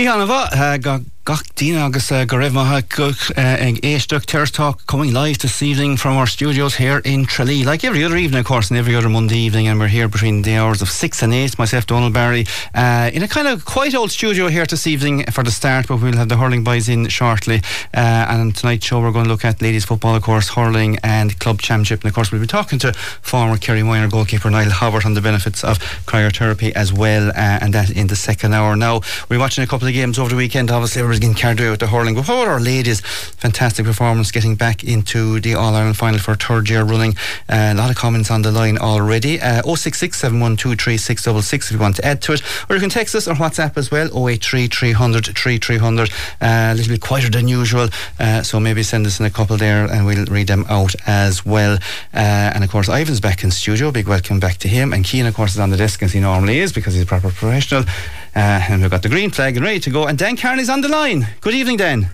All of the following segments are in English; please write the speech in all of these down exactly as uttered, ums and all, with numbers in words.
Ianova, got Gachtina agus Garevma Cook and Aistuk Terrace Talk coming live this evening from our studios here in Tralee. Like every other evening, of course, and every other Monday evening, and we're here between the hours of six and eight. Myself, Donald Barry, uh, in a kind of quite old studio here this evening for the start, but we'll have the hurling boys in shortly. Uh, and tonight's show, we're going to look at ladies football, of course, hurling and club championship. And of course, we'll be talking to former Kerry Minor goalkeeper Niall Hobart on the benefits of cryotherapy as well, uh, and that in the second hour. Now, we're watching a couple of games over the weekend. Obviously, everybody's getting carried away with the hurling, but what about our ladies? Fantastic performance, getting back into the All-Ireland final for a third year running. Uh, a lot of comments on the line already. uh, oh six six, seven one two, three six six six if you want to add to it, or you can text us or WhatsApp as well, oh eight three, three hundred, three three hundred. Uh, a little bit quieter than usual, uh, so maybe send us in a couple there and we'll read them out as well. Uh, and of course, Ivan's back in studio. Big welcome back to him. And Cian, of course, is on the desk as he normally is because he's a proper professional. Uh, and we've got the green flag and ready to go. And Dan Carney's on the line. Good evening, Dan.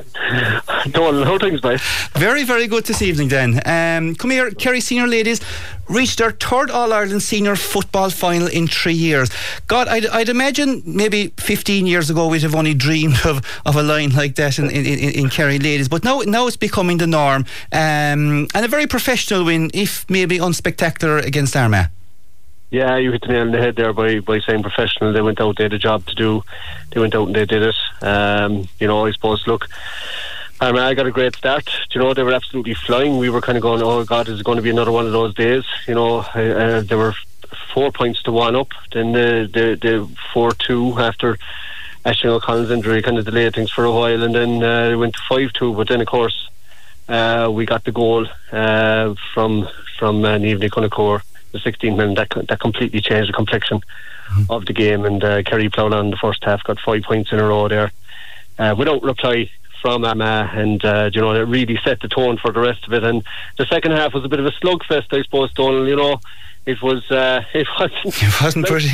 Donald, how things, mate? Very, very good this evening, Dan. Um, come here, Kerry senior ladies reached their third All-Ireland senior football final in three years. God, I'd, I'd imagine maybe fifteen years ago we'd have only dreamed of, of a line like that in, in, in, in Kerry ladies, but now now it's becoming the norm. Um, and a very professional win, if maybe unspectacular, against Armagh. Yeah, you hit the nail on the head there by, by saying professional. They went out, they had a job to do. They went out and they did it. Um, you know, I suppose, look, Armagh got a great start. You know, they were absolutely flying. We were kind of going, oh God, is it going to be another one of those days? You know, uh, they were four points to one up. Then the the, the four two after Ashton O'Connell's injury kind of delayed things for a while, and then uh, it went to five two. But then, of course, uh, we got the goal uh, from from uh, Niamh Conachore. The sixteenth minute, that, that completely changed the complexion mm-hmm. of the game, and uh, Kerry ploughed on in the first half, got five points in a row there uh, without reply from Armagh, and uh, you know, it really set the tone for the rest of it. And the second half was a bit of a slugfest, I suppose, Donald. You know, it was uh, it wasn't it wasn't pretty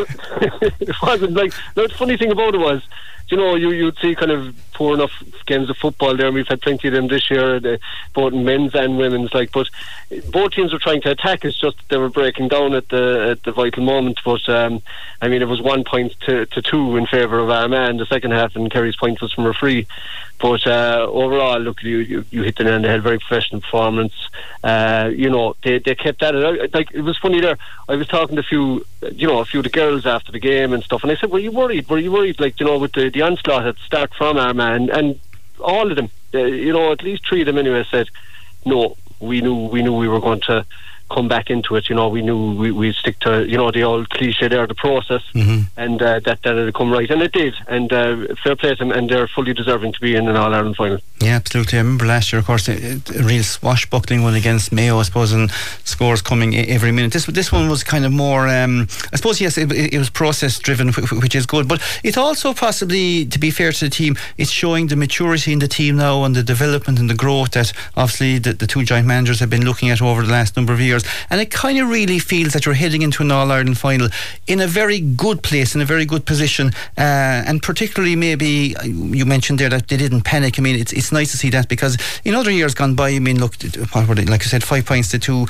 it wasn't like, no, the funny thing about it was, you know, you, you'd see kind of poor enough games of football there, and we've had plenty of them this year, the, both men's and women's, like, but both teams were trying to attack. It's just they were breaking down at the at the vital moment. But um, I mean, it was one point to, to two in favour of Armagh in the second half, and Kerry's point was from a free. But uh, overall, look, you, you, you hit the nail on the head. Very professional performance. Uh, you know, they they kept at it. Like, it was funny there. I was talking to a few, you know, a few of the girls after the game and stuff, and I said, "Were you worried? Were you worried? Like, you know, with the, the onslaught at the start from Armagh?" And, and all of them, uh, you know, at least three of them anyway, said, "No, we knew we knew we were going to come back into it. You know, we knew we we stick to, you know, the old cliche there, the process, mm-hmm. and uh, that that it'd come right, and it did. And uh, fair play to them, and they're fully deserving to be in an All-Ireland final." Yeah, absolutely. I remember last year, of course, a, a real swashbuckling one against Mayo, I suppose, and scores coming every minute. This this one was kind of more, um, I suppose, yes, it, it was process driven, which is good, but it also possibly, to be fair to the team, it's showing the maturity in the team now and the development and the growth that obviously the, the two joint managers have been looking at over the last number of years. And it kind of really feels that you're heading into an All-Ireland final in a very good place, in a very good position, uh, and particularly maybe, you mentioned there that they didn't panic. I mean, it's it's nice to see that, because in other years gone by, I mean, look, what were they, like I said, five points to two,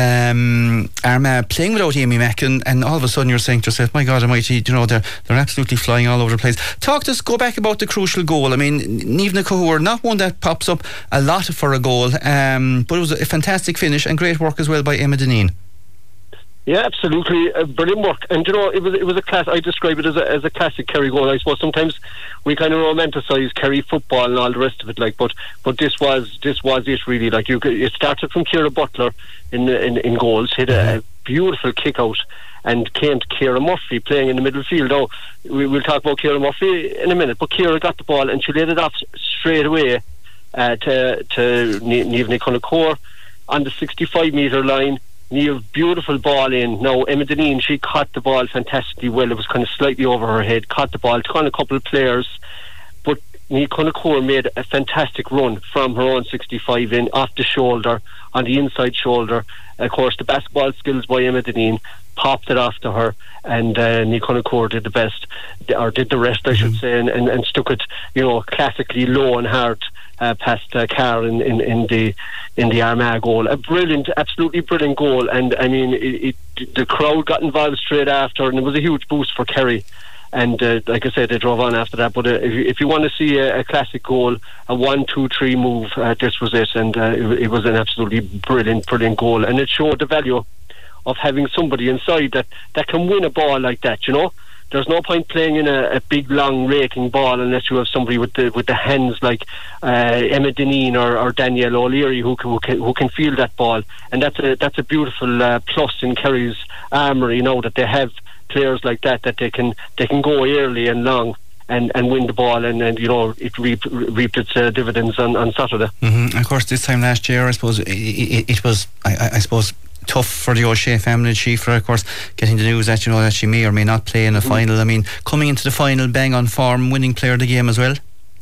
um, Armagh playing without Amy Mackin, and all of a sudden you're saying to yourself, my God almighty, you know, they're, they're absolutely flying all over the place. Talk to us, go back about the crucial goal. I mean, Niamh Conachore, not one that pops up a lot for a goal, um, but it was a fantastic finish and great work as well by Emma Deneen. Yeah, absolutely, uh, brilliant work. And you know, it was it was a class. I describe it as a as a classic Kerry goal. I suppose sometimes we kind of romanticise Kerry football and all the rest of it, like, but but this was this was it really. Like, you, it started from Ciara Butler in in, in goals, hit a, a beautiful kick out, and came to Ciara Murphy playing in the middle field. Now, we, we'll talk about Ciara Murphy in a minute, but Ciara got the ball and she laid it off straight away uh, to to Niamh Conachore on the sixty-five metre line. Niamh, beautiful ball in. Now, Emma Deneen, she caught the ball fantastically well. It was kind of slightly over her head, caught the ball, took on a couple of players, but Niamh Conachore made a fantastic run from her own sixty-five in, off the shoulder, on the inside shoulder. Of course, the basketball skills by Emma Deneen popped it off to her, and uh, Niamh Conachore did the best, or did the rest, I should say, and, and, and stuck it, you know, classically low and hard uh, past uh, Carr in, in, in the in the Armagh goal. A brilliant, absolutely brilliant goal, and I mean, it, it, the crowd got involved straight after, and it was a huge boost for Kerry. and uh, like I said, they drove on after that. But uh, if, you, if you want to see a, a classic goal, a one, two, three move, uh, this was it, and uh, it, it was an absolutely brilliant, brilliant goal, and it showed the value of having somebody inside that, that can win a ball like that, you know. There's no point playing in a, a big, long, raking ball unless you have somebody with the with the hands like uh, Emma Dineen or, or Danielle O'Leary who can, who can who can feel that ball, and that's a that's a beautiful uh, plus in Kerry's armoury. You know that they have players like that that they can they can go early and long and, and win the ball, and, and you know it reaped, reaped its uh, dividends on, on Saturday. Mm-hmm. Of course, this time last year, I suppose it, it, it was I, I suppose. tough for the O'Shea family. Shifra, of course, getting the news that you know that she may or may not play in the mm-hmm. final. I mean, coming into the final, bang on form, winning player of the game as well.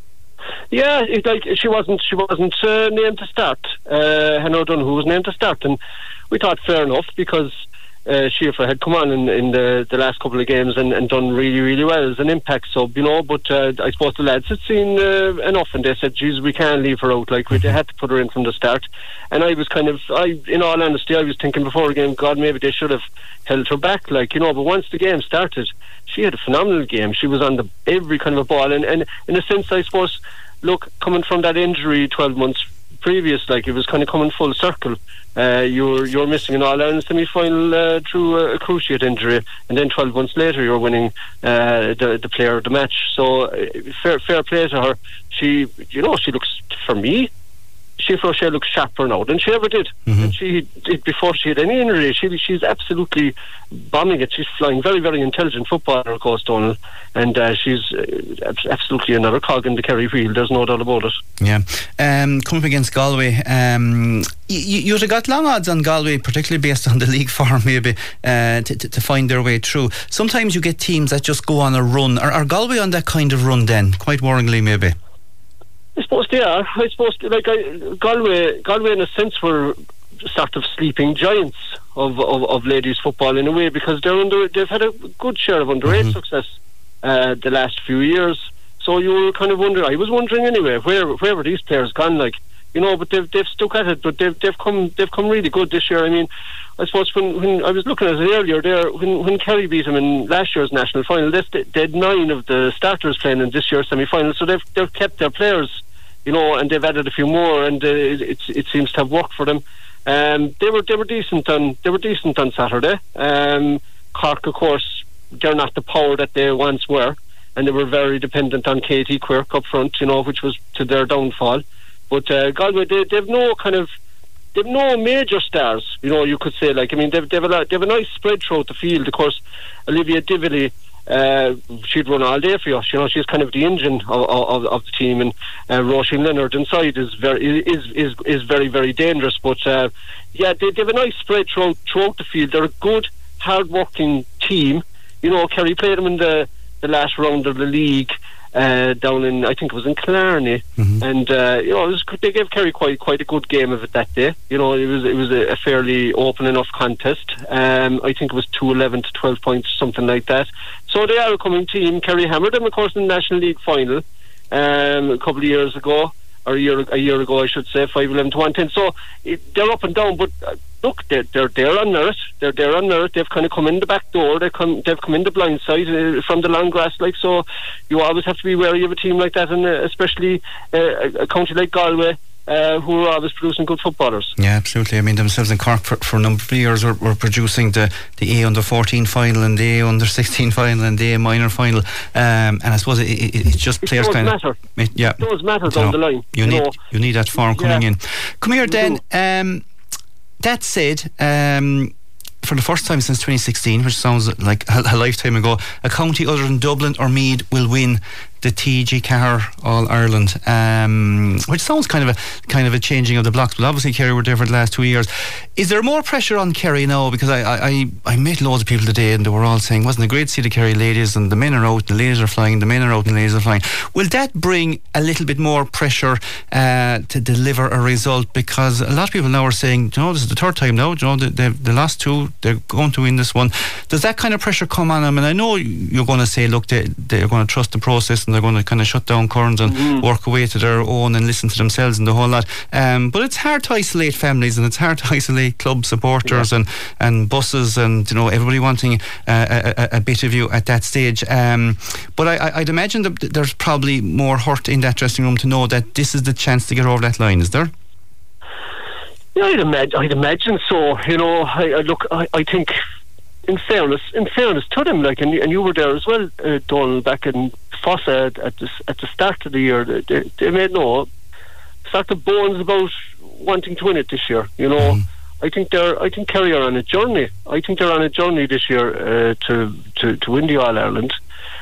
Yeah, it, like she wasn't she wasn't uh, named to start. Uh, Hannah O'Donoghue was named to start, and we thought fair enough because uh, Shifra had come on in, in the, the last couple of games and, and done really, really well as an impact sub, you know. But uh, I suppose the lads had seen uh, enough, and they said, "Geez, we can't leave her out. Like we they had to put her in from the start." And I was kind of, I, in all honesty, I was thinking before the game, God, maybe they should have held her back, like, you know. But once the game started, she had a phenomenal game. She was on the every kind of a ball, and, and in a sense, I suppose, look, coming from that injury twelve months previous, like it was kind of coming full circle. Uh, you're you're missing an All-Ireland semi-final uh, through a, a cruciate injury, and then twelve months later you're winning uh, the the player of the match. So uh, fair fair play to her. She, you know, she looks, for me, Shifra O'Shea looks sharper now than she ever did. Mm-hmm. And she did before she had any injury. She she's absolutely bombing it. She's flying very, very intelligent footballer, Coast Donald, and uh, she's uh, absolutely another cog in the Kerry wheel. There's no doubt about it. Yeah. Um, coming up against Galway, um, you, you'd have got long odds on Galway, particularly based on the league form, maybe, uh, to, to, to find their way through. Sometimes you get teams that just go on a run. Are, are Galway on that kind of run then? Quite worryingly, maybe. I suppose they are. I suppose, like, I, Galway, Galway in a sense were sort of sleeping giants of, of, of ladies football in a way, because they're under, they've had a good share of underage mm-hmm. success uh, the last few years. So you were kind of wondering, I was wondering anyway, where where were these players gone, like, you know, but they've they've stuck at it, but they've they've come they've come really good this year. I mean, I suppose when, when I was looking at it earlier there, when, when Kerry beat them in last year's national final, they, they had nine of the starters playing in this year's semi-final, so they've they've kept their players, you know, and they've added a few more, and uh, it, it it seems to have worked for them. Um, they were they were decent on they were decent on Saturday. Um, Cork, of course, they're not the power that they once were, and they were very dependent on Katie Quirk up front, you know, which was to their downfall. But uh, Galway, they, they've no kind of, they've no major stars, you know, you could say. Like, I mean, they've, they've, a, lot, they've a nice spread throughout the field. Of course, Olivia Dively, uh, she'd run all day for you. You know, she's kind of the engine of, of, of the team, and uh, Roisin Leonard inside is very is is is very very dangerous. But uh, yeah, they, they have a nice spread throughout throughout the field. They're a good, hard-working team. You know, Kerry played them in the the last round of the league. Uh, down in, I think it was in Killarney, mm-hmm. and uh, you know, it was, they gave Kerry quite quite a good game of it that day. You know, it was it was a, a fairly open enough contest. Um, I think it was two eleven to twelve points, something like that. So they are a coming team. Kerry hammered them, of course, in the National League final um, a couple of years ago, or a year a year ago, I should say, five eleven to one ten. So it, they're up and down, but. Uh, Look, they're they're there on merit. They're there on merit. They've kind of come in the back door. They come they've come in the blind side uh, from the long grass. Like, so, you always have to be wary of a team like that, and uh, especially uh, a county like Galway, uh, who are always producing good footballers. Yeah, absolutely. I mean, themselves in Cork for, for a number of years were, were producing the the A under fourteen final and the A under sixteen final and the A minor final. Um, and I suppose it, it, it's just it players kind matter. of it, yeah, it does matter down know, the line. You, you need know. you need that form coming yeah. in. Come here, Dan. Um, That said, um, for the first time since twenty sixteen, which sounds like a, a lifetime ago, a county other than Dublin or Meath will win the T G C A R All-Ireland, um, which sounds kind of a kind of a changing of the blocks, but obviously Kerry were there for the last two years. Is there more pressure on Kerry now? Because I, I, I met loads of people today and they were all saying, wasn't it great to see the Kerry ladies, and the men are out, the ladies are flying, the men are out and the ladies are flying. Will that bring a little bit more pressure uh, to deliver a result? Because a lot of people now are saying, you know, this is the third time now, you know, they, they've the last two, they're going to win this one. Does that kind of pressure come on them? And I know you're going to say, look, they, they're going to trust the process and they're going to kind of shut down Kearns and mm-hmm. work away to their own and listen to themselves and the whole lot. Um, but it's hard to isolate families, and it's hard to isolate club supporters yeah. and, and buses and, you know, everybody wanting uh, a, a bit of you at that stage. Um, but I, I'd imagine that there's probably more hurt in that dressing room to know that this is the chance to get over that line, is there? Yeah, I'd imagine, I'd imagine so. You know, I, I look, I, I think, in fairness, in fairness to them, like, and, and you were there as well, uh, Donald, back in Fossa at, at, the, at the start of the year. They, they made no sort of bones about wanting to win it this year. You know, mm. I think they're, I think Kerry are on a journey. I think they're on a journey this year uh, to, to to win the All Ireland.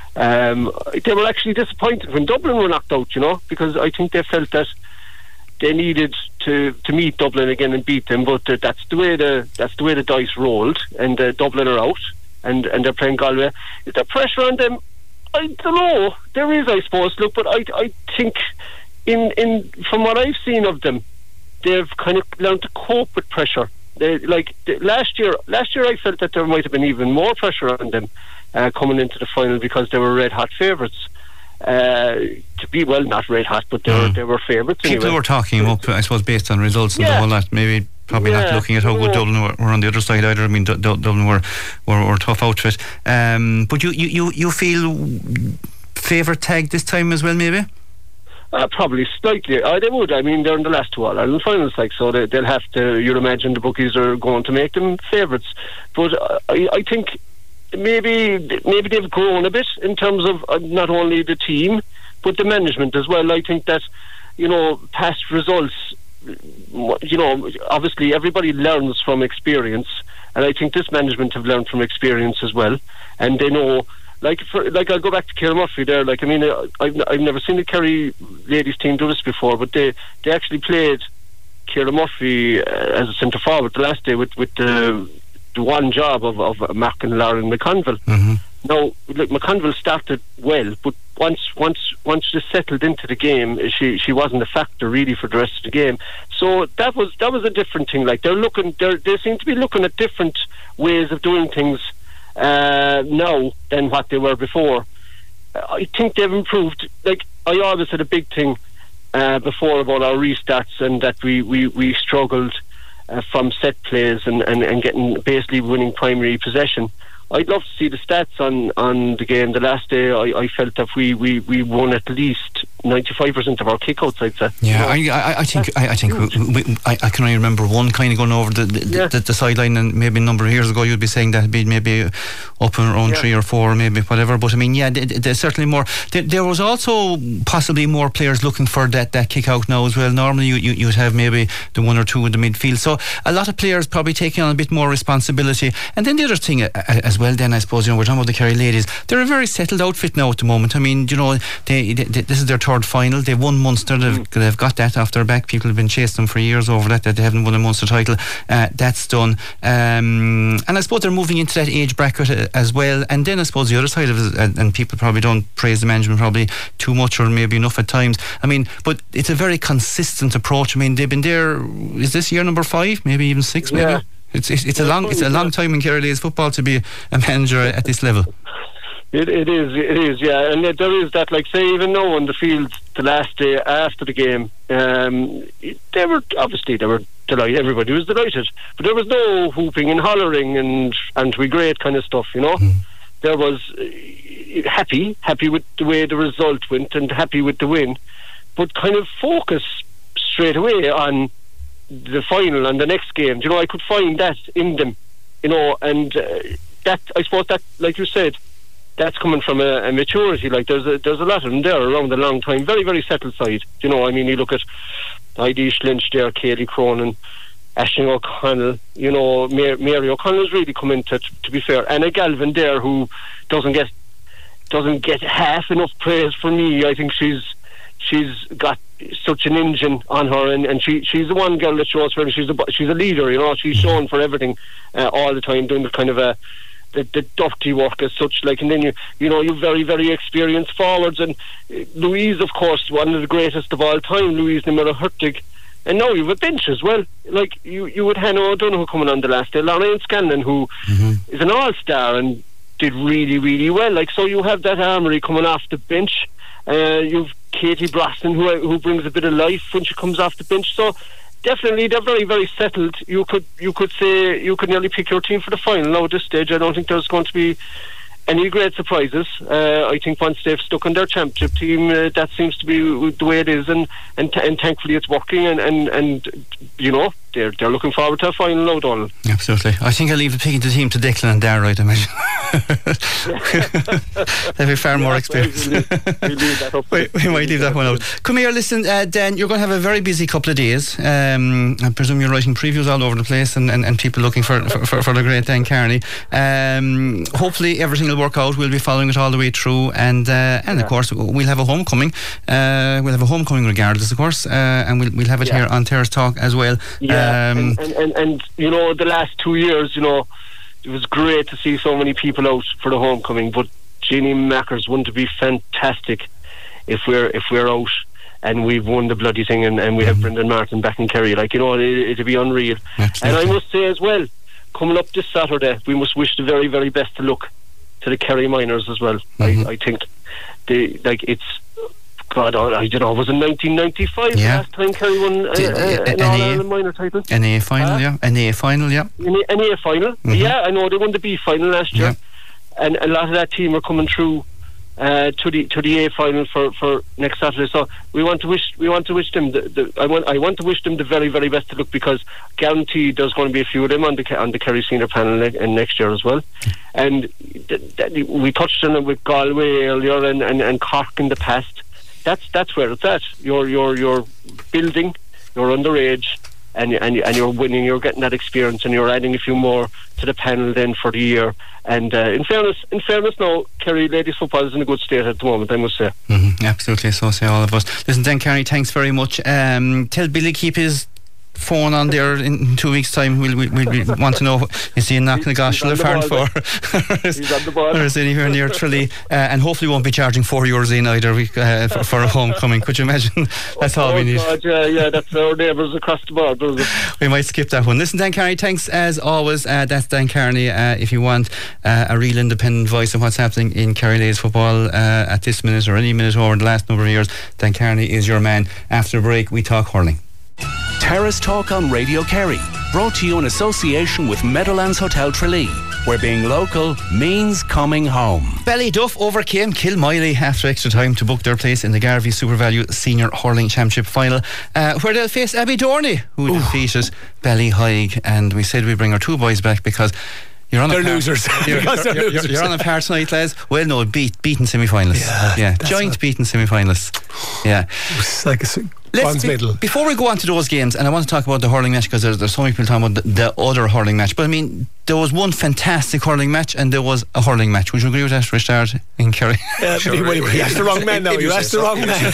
Um, they were actually disappointed when Dublin were knocked out. You know, because I think they felt that they needed to, to meet Dublin again and beat them, but uh, that's the way the that's the way the dice rolled, and uh, Dublin are out, and, and they're playing Galway. Is there pressure on them? I don't know. There is, I suppose. Look, but I I think in in from what I've seen of them, they've kind of learned to cope with pressure. They, like the, last year, last year I felt that there might have been even more pressure on them uh, coming into the final because they were red hot favourites. Uh, to be well, not red hot, but they were mm. they were favourites. People anyway. were talking up, I suppose, based on results and yeah. the whole lot. Maybe probably yeah. not looking at how good Dublin were, were on the other side either. I mean, D- D- Dublin were were, were a tough outfit. Um, but you, you, you, you feel favourite tag this time as well, maybe? Uh, probably slightly. Uh, they would. I mean, they're in the last two All Ireland finals, like, so they, they'll have to. You'd imagine the bookies are going to make them favourites. But uh, I, I think. Maybe maybe they've grown a bit in terms of uh, not only the team but the management as well. I think that, you know, past results, you know, obviously everybody learns from experience, and I think this management have learned from experience as well, and they know, like for, like I'll go back to Ciara Murphy there, like I mean I've, I've never seen the Kerry ladies team do this before, but they, they actually played Ciara Murphy uh, as a centre forward the last day with, with the the one job of, of Mark and Lauren McConville. Mm-hmm. Now, look, McConville started well, but once once once she settled into the game, she she wasn't a factor really for the rest of the game. So that was that was a different thing. Like they're looking, they they seem to be looking at different ways of doing things uh, now than what they were before. I think they've improved. Like I always had a big thing uh, before about our restarts and that we we we struggled. Uh, from set plays and, and, and getting basically winning primary possession. I'd love to see the stats on, on the game. The last day I, I felt that we, we, we won at least ninety-five percent of our kickouts, I'd say. Yeah, you know, I, I, I think I, I think we, we, I, I can only remember one kind of going over the the, yeah. the, the sideline, and maybe a number of years ago you'd be saying that it'd be maybe up around yeah. three or four, maybe whatever. But I mean, yeah, there, there's certainly more. There, there was also possibly more players looking for that, that kick out now as well. Normally you, you, you'd have maybe the one or two in the midfield. So a lot of players probably taking on a bit more responsibility. And then the other thing uh, as well, then I suppose, you know, we're talking about the Kerry ladies. They're a very settled outfit now at the moment. I mean, you know, they, they, they this is their third final. They've won Munster. They've, mm. they've got that off their back. People have been chasing them for years over that, that they haven't won a Munster title. Uh, that's done. Um, and I suppose they're moving into that age bracket uh, as well. And then I suppose the other side of it, uh, and people probably don't praise the management probably too much or maybe enough at times. I mean, but it's a very consistent approach. I mean, they've been there, is this year number five? Maybe even six, maybe? Yeah. It's it's, it's a long it's a long time in Kerry ladies football to be a manager at this level. It it is it is yeah, and there is that, like, say even now on the field the last day after the game, um, they were obviously they were delighted. Everybody was delighted, but there was no hooping and hollering and and we great kind of stuff, you know. Mm. There was uh, happy happy with the way the result went and happy with the win, but kind of focus straight away on the final and the next game. You know, I could find that in them, you know, and uh, that, I suppose that, like you said, that's coming from a, a maturity. Like there's a, there's a lot of them there around a long time, very very settled side. You know, I mean, you look at Ideish Lynch there, Kaylee Cronin, Aisling O'Connell, you know, Mary, Mary O'Connell's really come into it, to be fair. Anna Galvin there, who doesn't get doesn't get half enough praise for me. I think she's she's got such an engine on her, and, and she she's the one girl that shows for her. She's a she's a leader, you know. She's shown for everything uh, all the time, doing the kind of a the, the dirty work as such. Like, and then you you know, you very very experienced forwards, and uh, Louise, of course, one of the greatest of all time, Louise Nimera Hurtig. And now you have a bench as well. Like you, you would Hannah O'Donoghue coming on the last day, Lorraine Scanlon, who mm-hmm. is an all-star, and did really, really well. Like, so you have that armoury coming off the bench. Uh, you've Katie Brosnan who who brings a bit of life when she comes off the bench. So definitely they're very, very settled. You could you could say you could nearly pick your team for the final now at this stage. I don't think there's going to be any great surprises. Uh, I think once they've stuck on their championship team, uh, that seems to be the way it is, and and, t- and thankfully it's working, and, and, and you know, they're they're looking forward to a final now, Donald. Absolutely. I think I'll leave the picking the team to Declan and Dara, I'd imagine. They'll be far yeah, more experienced. We'll leave, we'll leave that up. we, we might leave that one out. Come here, listen, uh, Dan, you're going to have a very busy couple of days. Um, I presume you're writing previews all over the place, and, and, and people looking for, for, for, for the great Dan Kearney. Um, hopefully everything will work out. We'll be following it all the way through, and uh, and yeah. of course we'll have a homecoming. Uh, we'll have a homecoming regardless, of course, uh, and we'll we'll have it yeah. here on Terrace Talk as well. Yeah, um, and, and, and and you know, the last two years, you know, it was great to see so many people out for the homecoming. But Ginny Mackers, wouldn't it be fantastic if we're if we're out and we've won the bloody thing, and, and we have mm-hmm. Brendan Martin back in Kerry? Like, you know, it, it'd be unreal. Absolutely. And I must say as well, coming up this Saturday, we must wish the very, very best of luck to the Kerry Miners as well. Mm-hmm. I, I think they like it's God. I don't know. Was it nineteen ninety-five yeah. last time Kerry won uh, uh, an All Ireland minor title? An A final, uh, yeah. An A final, yeah. An A, an A final, mm-hmm. yeah. I know they won the B final last year, yeah. and a lot of that team are coming through uh, to the to the A final for, for next Saturday. So we want to wish we want to wish them the, the I want I want to wish them the very, very best of luck, because guaranteed there's going to be a few of them on the on the Kerry senior panel ne- and next year as well. And th- th- we touched on it with Galway earlier, and, and, and Cork in the past. That's that's where it's at. You're you're you're building. You're underage, and and and you're winning. You're getting that experience, and you're adding a few more to the panel then for the year. And uh, in fairness, in fairness, now Kerry ladies football is in a good state at the moment, I must say. Mm-hmm, absolutely, so say all of us. Listen, Dan Kearney, thanks very much. Um, tell Billy keep his phone on there in two weeks' time. We'll, we'll, we'll want to know, is he in Knocknagosh or Farn for? He's on the ball. Or is he anywhere near Tralee? Uh, and hopefully won't be charging four euros in either week, uh, for, for a homecoming. Could you imagine? That's all oh we need. God, yeah, yeah, that's our neighbours across the border. We might skip that one. Listen, Dan Kearney, thanks as always. Uh, that's Dan Kearney. Uh, if you want uh, a real independent voice of what's happening in Kerry ladies football uh, at this minute or any minute over the last number of years, Dan Kearney is your man. After a break, we talk hurling. Terrace Talk on Radio Kerry, brought to you in association with Meadowlands Hotel Tralee, where being local means coming home. Ballyduff overcame Kilmiley after extra time to book their place in the Garvey Super Value Senior Hurling Championship final, uh, where they'll face Abbey Dorney, who Ooh. defeated Ballyhaig. And we said we bring our two boys back because You're on they're a par- losers. You're, you're, they're you're, losers. you're on a par tonight, lads. Well, no, beat beaten semi-finalists. Yeah, yeah. joint what... beaten semi-finalists. Yeah, it's like a Let's be, before we go on to those games, and I want to talk about the hurling match because there's, there's so many people talking about the, the other hurling match. But I mean, there was one fantastic hurling match, and there was a hurling match. Would you agree with that, Richard in Kerry? Uh, sure. You, you, you asked the wrong man now. You asked the wrong man.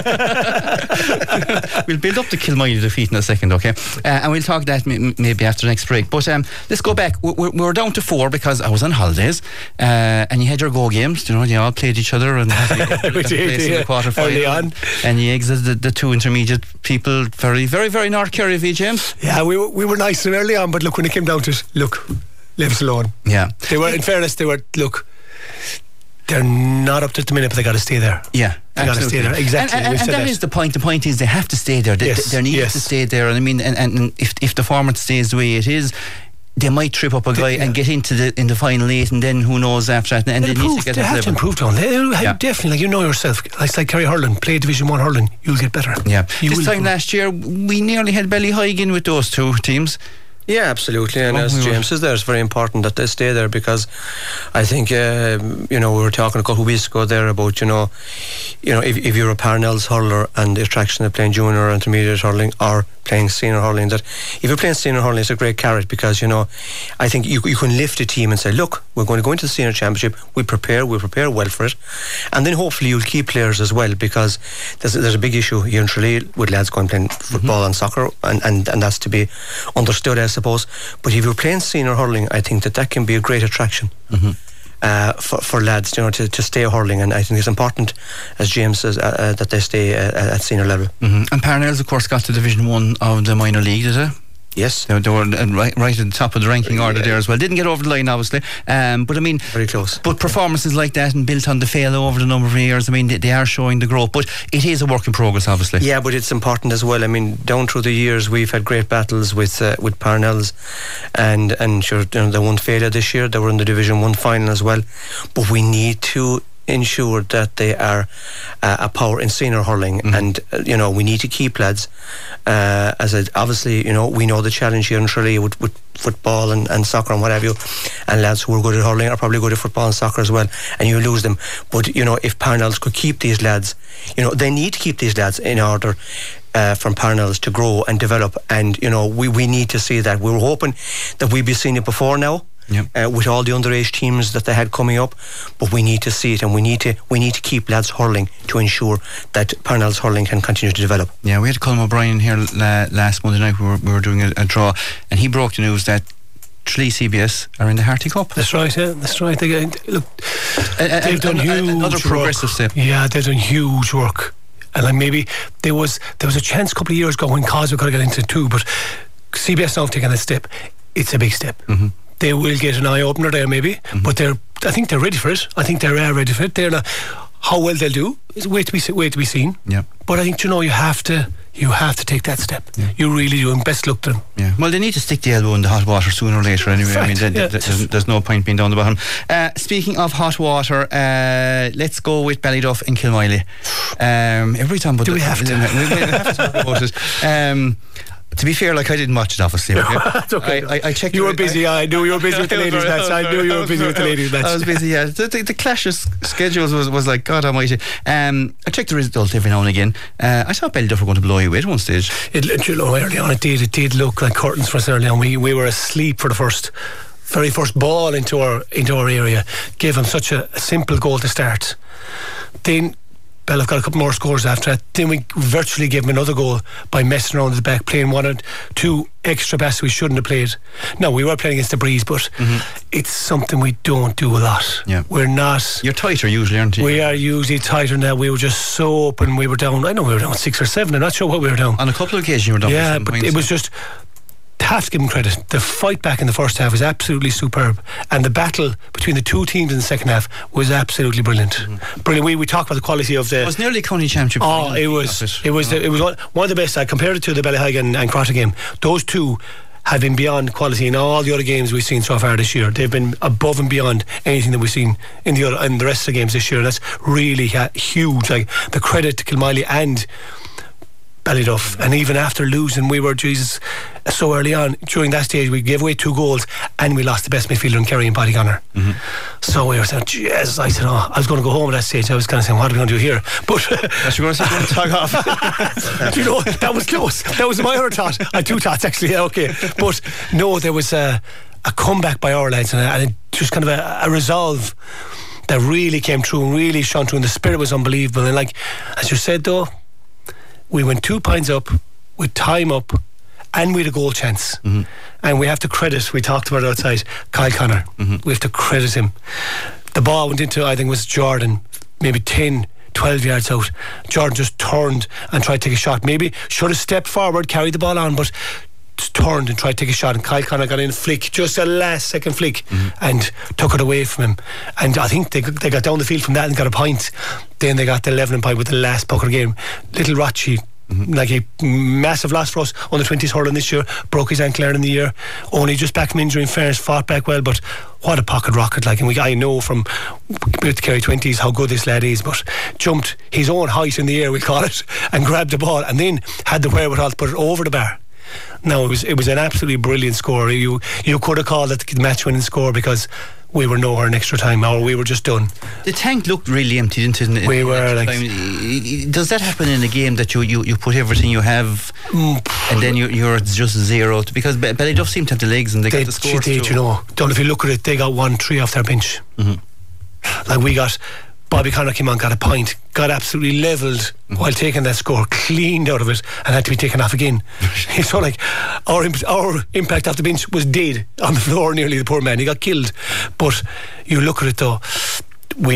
We'll build up the Kilmiley defeat in a second, okay? Uh, and we'll talk that m- maybe after the next break. But um, let's go back. We're, we're down to four because I was on holidays, uh, and you had your go games. You know, you all played each other, and we did, yeah. in the quarter final, and you exited the, the two intermediate people. Very, very, very North Kerry, V. James. Yeah, we we were nice and early on, but look, when it came down to it, look, leave us alone. Yeah, they were. In fairness, they were. Look, they're not up to the minute, but they got to stay there. Yeah, they got to stay there. Exactly. And, and, and that, that is the point. The point is they have to stay there. They, yes, they're needed yes. to stay there. And I mean, and, and if if the format stays the way it is, they might trip up a guy they, yeah. and get into the in the final eight, and then who knows after that. And they, they need to get they that have level. to improve on. They, they yeah. definitely, like you know yourself. It's like Kerry hurling. Play Division One hurling, you'll get better. Yeah. You this time improve. Last year, we nearly had Ballyhaig in with those two teams. Yeah, absolutely. And oh, as we James says there, it's very important that they stay there because I think, uh, you know, we were talking a couple of weeks ago there about, you know, you know, if, if you're a Parnell's hurler and the attraction of playing junior or intermediate hurling or playing senior hurling, that if you're playing senior hurling, it's a great carrot because, you know, I think you, you can lift a team and say, look, we're going to go into the senior championship, we prepare, we prepare well for it, and then hopefully you'll keep players as well because there's, there's a big issue here in Tralee with lads going playing football mm-hmm. and soccer, and, and, and that's to be understood, I suppose. But if you're playing senior hurling, I think that that can be a great attraction mm-hmm. uh, for, for lads, you know, to, to stay hurling. And I think it's important, as James says, uh, uh, that they stay uh, at senior level. Mm-hmm. And Parnell's, of course, got to Division One of the minor league, did it? Yes. They, they were uh, right, right at the top of the ranking order there as well. Didn't get over the line, obviously. Um, but I mean, very close. But performances like that and built on the fail over the number of years, I mean, they, they are showing the growth. But it is a work in progress, obviously. Yeah, but it's important as well. I mean, down through the years, we've had great battles with uh, with Parnells, and and sure, you know, they won failure this year. They were in the Division One final as well. But we need to ensure that they are uh, a power in senior hurling, mm-hmm. and uh, you know, we need to keep lads uh, as a, obviously, you know, we know the challenge here in Tralee with, with football and, and soccer and what have you, and lads who are good at hurling are probably good at football and soccer as well, and you lose them. But you know, if Parnells could keep these lads, you know, they need to keep these lads in order Uh, from Parnells to grow and develop, and you know, we, we need to see that. We were hoping that we'd be seeing it before now, yep. uh, with all the underage teams that they had coming up, but we need to see it, and we need to we need to keep lads hurling to ensure that Parnells hurling can continue to develop. Yeah, we had Colm O'Brien here la- last Monday night. We were, we were doing a, a draw, and he broke the news that Tralee C B S are in the Harty Cup. That's right, yeah, that's right. They, look, uh, they've done an, huge another progressive work. step. Yeah, they've done huge work. And like maybe there was there was a chance a couple of years ago when Coswell could have got into it too, but C B S now have taken that step. It's a big step. Mm-hmm. They will get an eye opener there maybe, mm-hmm. but they're I think they're ready for it. I think they're uh, ready for it. They're not, how well they'll do is wait to be wait to be seen. Yeah. But I think, you know, you have to you have to take that step. Yeah. You really do, and best luck to them. Yeah. Well, they need to stick the elbow in the hot water sooner or later anyway. Fact, I mean, they, yeah. they, there's, there's no point being down the bottom. Uh, speaking of hot water, uh, let's go with Ballyduff and Kilmiley. Um, every time, but do we have to? we, we have to talk about it. Um, To be fair, like I didn't watch it, obviously. Okay? That's okay. I, I, I checked. You were busy. I, I knew you were busy with the ladies' match. I knew you were busy with the ladies' match. I was busy. Yeah, the, the, the clash of schedules was, was like God Almighty. Um, I checked the result every now and again. Uh, I thought Ballyduff were going to blow you away at one stage. It, you know, early on, it did. It did look like curtains for us early on. We we were asleep for the first. Very first ball into our into our area. Gave them such a, a simple goal to start. Then Ballyduff got a couple more scores after that. Then we virtually gave them another goal by messing around at the back, playing one or two extra passes we shouldn't have played. No, we were playing against the breeze, but mm-hmm. it's something we don't do a lot. Yeah. We're not. You're tighter usually, aren't you? We are usually tighter than that. We were just so open. We were down. I know we were down six or seven. I'm not sure what we were down. On a couple of occasions, you were down. Yeah, but points. It was just. Have to give them credit. The fight back in the first half was absolutely superb, and the battle between the two teams in the second half was absolutely brilliant. Mm-hmm. Brilliant. We we talk about the quality of the. It was nearly county championship. Oh, it was. It, it was. Oh. The, it was one, one of the best. I compared it to the Ballyheigan and, and Crotta game. Those two have been beyond quality in all the other games we've seen so far this year. They've been above and beyond anything that we've seen in the other in the rest of the games this year. That's really uh, huge. Like the credit to Kilmiley and Ballyduff, and even after losing, we were Jesus so early on during that stage. We gave away two goals and we lost the best midfielder in Kerry and Paddy Connor. Mm-hmm. So we were saying, Jesus, I said, oh, I was going to go home at that stage. I was kind of saying, what are we going to do here? But that's you're going to say, tug off. You know, that was close. That was my other thought. I had two thoughts actually. Yeah, okay, but no, there was a, a comeback by our lads, and, a, and it just kind of a, a resolve that really came through and really shone through, and the spirit was unbelievable. And like as you said, though, we went two points up with time up and we had a goal chance. Mm-hmm. And we have to credit, we talked about it outside, Kyle Connor. Mm-hmm. We have to credit him. The ball went into, I think it was Jordan, maybe ten, twelve yards out. Jordan just turned and tried to take a shot. Maybe should have stepped forward, carried the ball on, but turned and tried to take a shot, and Kyle Connor got in a flick, just a last second flick, mm-hmm. and took it away from him. And I think they they got down the field from that and got a point. Then they got the eleven point with the last puck of the game. Little Rocci, mm-hmm. like a massive loss for us. Under twenties hurling this year, broke his ankle early in the year. Only just back from injury, in fairness, fought back well, but what a pocket rocket. Like, and we I know from with Kerry twenties how good this lad is, but jumped his own height in the air, we call it, and grabbed the ball, and then had the wherewithal to put it over the bar. No, it was it was an absolutely brilliant score. You you could have called it the match-winning score because we were nowhere in extra time, or we were just done. The tank looked really empty, didn't it? We were like. Time. Does that happen in a game that you, you, you put everything you have, mm, and then you, you're just zero? Because Ballyduff seemed to have the legs and they, they got the scores. They did, you know. Don't if you look at it, they got one three off their bench. Mm-hmm. Like we got. Bobby Connor came on, got a point, got absolutely levelled mm-hmm. while taking that score, cleaned out of it, and had to be taken off again. So like our imp- our impact off the bench was dead on the floor nearly. The poor man, he got killed. But you look at it though, we were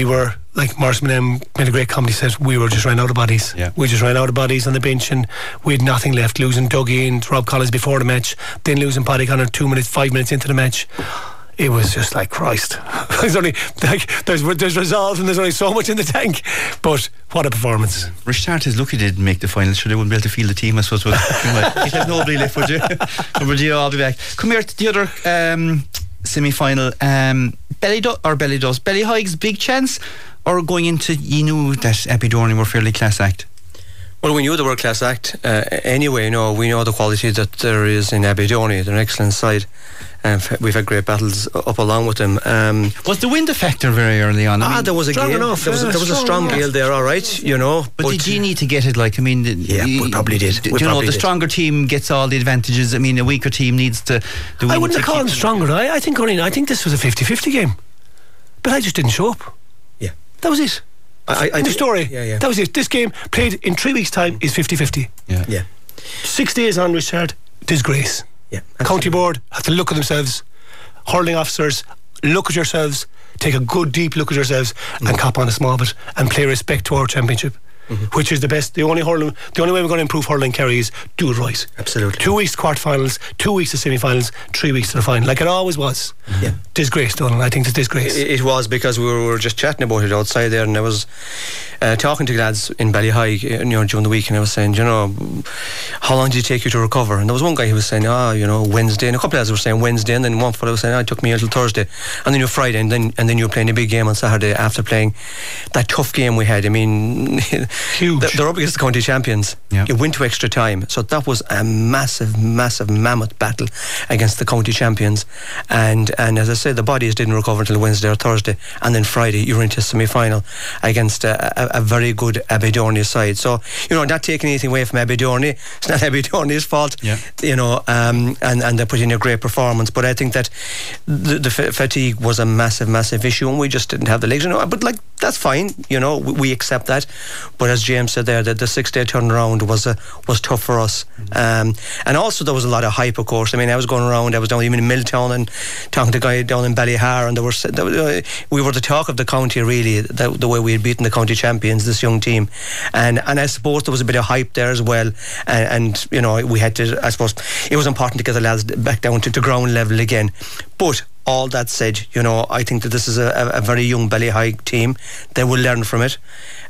like Maurice Menem made a great comedy set, we were just ran out of bodies. Yeah. We just ran out of bodies on the bench and we had nothing left. Losing Dougie and Rob Collins before the match, then losing Paddy Connor two minutes, five minutes into the match. It was just like, Christ. There's only like there's there's resolve and there's only so much in the tank. But what a performance. Restart is lucky they didn't make the final. Sure, they wouldn't be able to field the team, I suppose. But you'd have nobody left, would you? Would you? I'll be back. Come here to the other um, semi-final. Um, Belly or Bellydos, Ballyheigs big chance, or going into, you knew that Abbeydorney were fairly class act? Well, we knew they were a class act. Uh, anyway, you know, we know the quality that there is in Abbeydorney. They're an excellent side. And um, we've had great battles up along with them. Um, was the wind a factor very early on? I ah, mean, there was a gale. Enough, there was, yeah, a, there was a strong enough. gale there, all right, you know. But, but did you need to get it? Like, I mean, yeah, you, we probably did. Do we you know, probably the did. stronger team gets all the advantages. I mean, a weaker team needs to. The I wouldn't to have called them stronger. I, I think only. I think this was a fifty-fifty game, but I just didn't show up. Yeah, that was it. I, I in the story. Yeah, yeah. That was it. This game played in three weeks' time is fifty-fifty. Yeah, yeah. Six days on, Richard, disgrace. Yeah, County Board have to look at themselves. Hurling officers, look at yourselves, take a good deep look at yourselves mm. and cop on a small bit and play respect to our championship, mm-hmm. which is the best. The only hurling, the only way we're going to improve hurling, Kerry, is do it right. Absolutely. Two weeks to quarterfinals, two weeks to semi-finals, three weeks to the final, like it always was. Mm-hmm. Yeah. Disgrace, Donald. I think it's disgrace. It, it was, because we were, we were just chatting about it outside there, and I was uh, talking to lads in Ballyhigh, you know, during the week, and I was saying, you know, how long did it take you to recover? And there was one guy who was saying, ah, oh, you know, Wednesday, and a couple of lads were saying Wednesday, and then one fellow was saying, oh, it took me until Thursday, and then you're Friday, and then and then you were playing a big game on Saturday after playing that tough game we had. I mean, huge. They're up against the county champions. Yeah. It went to extra time, so that was a massive, massive, mammoth battle against the county champions. And and as I said, the bodies didn't recover until Wednesday or Thursday, and then Friday you were into a semi-final against a, a, a very good Abbeydorney side. So, you know, not taking anything away from Abbeydorney, it's not Abbeydorney's fault. Yeah. You know, um, and and they put in a great performance. But I think that the, the f- fatigue was a massive, massive issue, and we just didn't have the legs. You know, but like that's fine. You know, we, we accept that. But as James said there, that the six-day turnaround was a, was tough for us. Mm-hmm. Um, and also there was a lot of hype, of course. I mean, I was going around. I was down even in Milltown and talking to a guy down in Ballyhar, and there were there were, uh, we were the talk of the county, really, the, the way we had beaten the county champions, this young team. And and I suppose there was a bit of hype there as well. And, and you know, we had to, I suppose, it was important to get the lads back down to, to ground level again. But all that said, you know, I think that this is a, a, a very young Ballyhigh team. They will learn from it.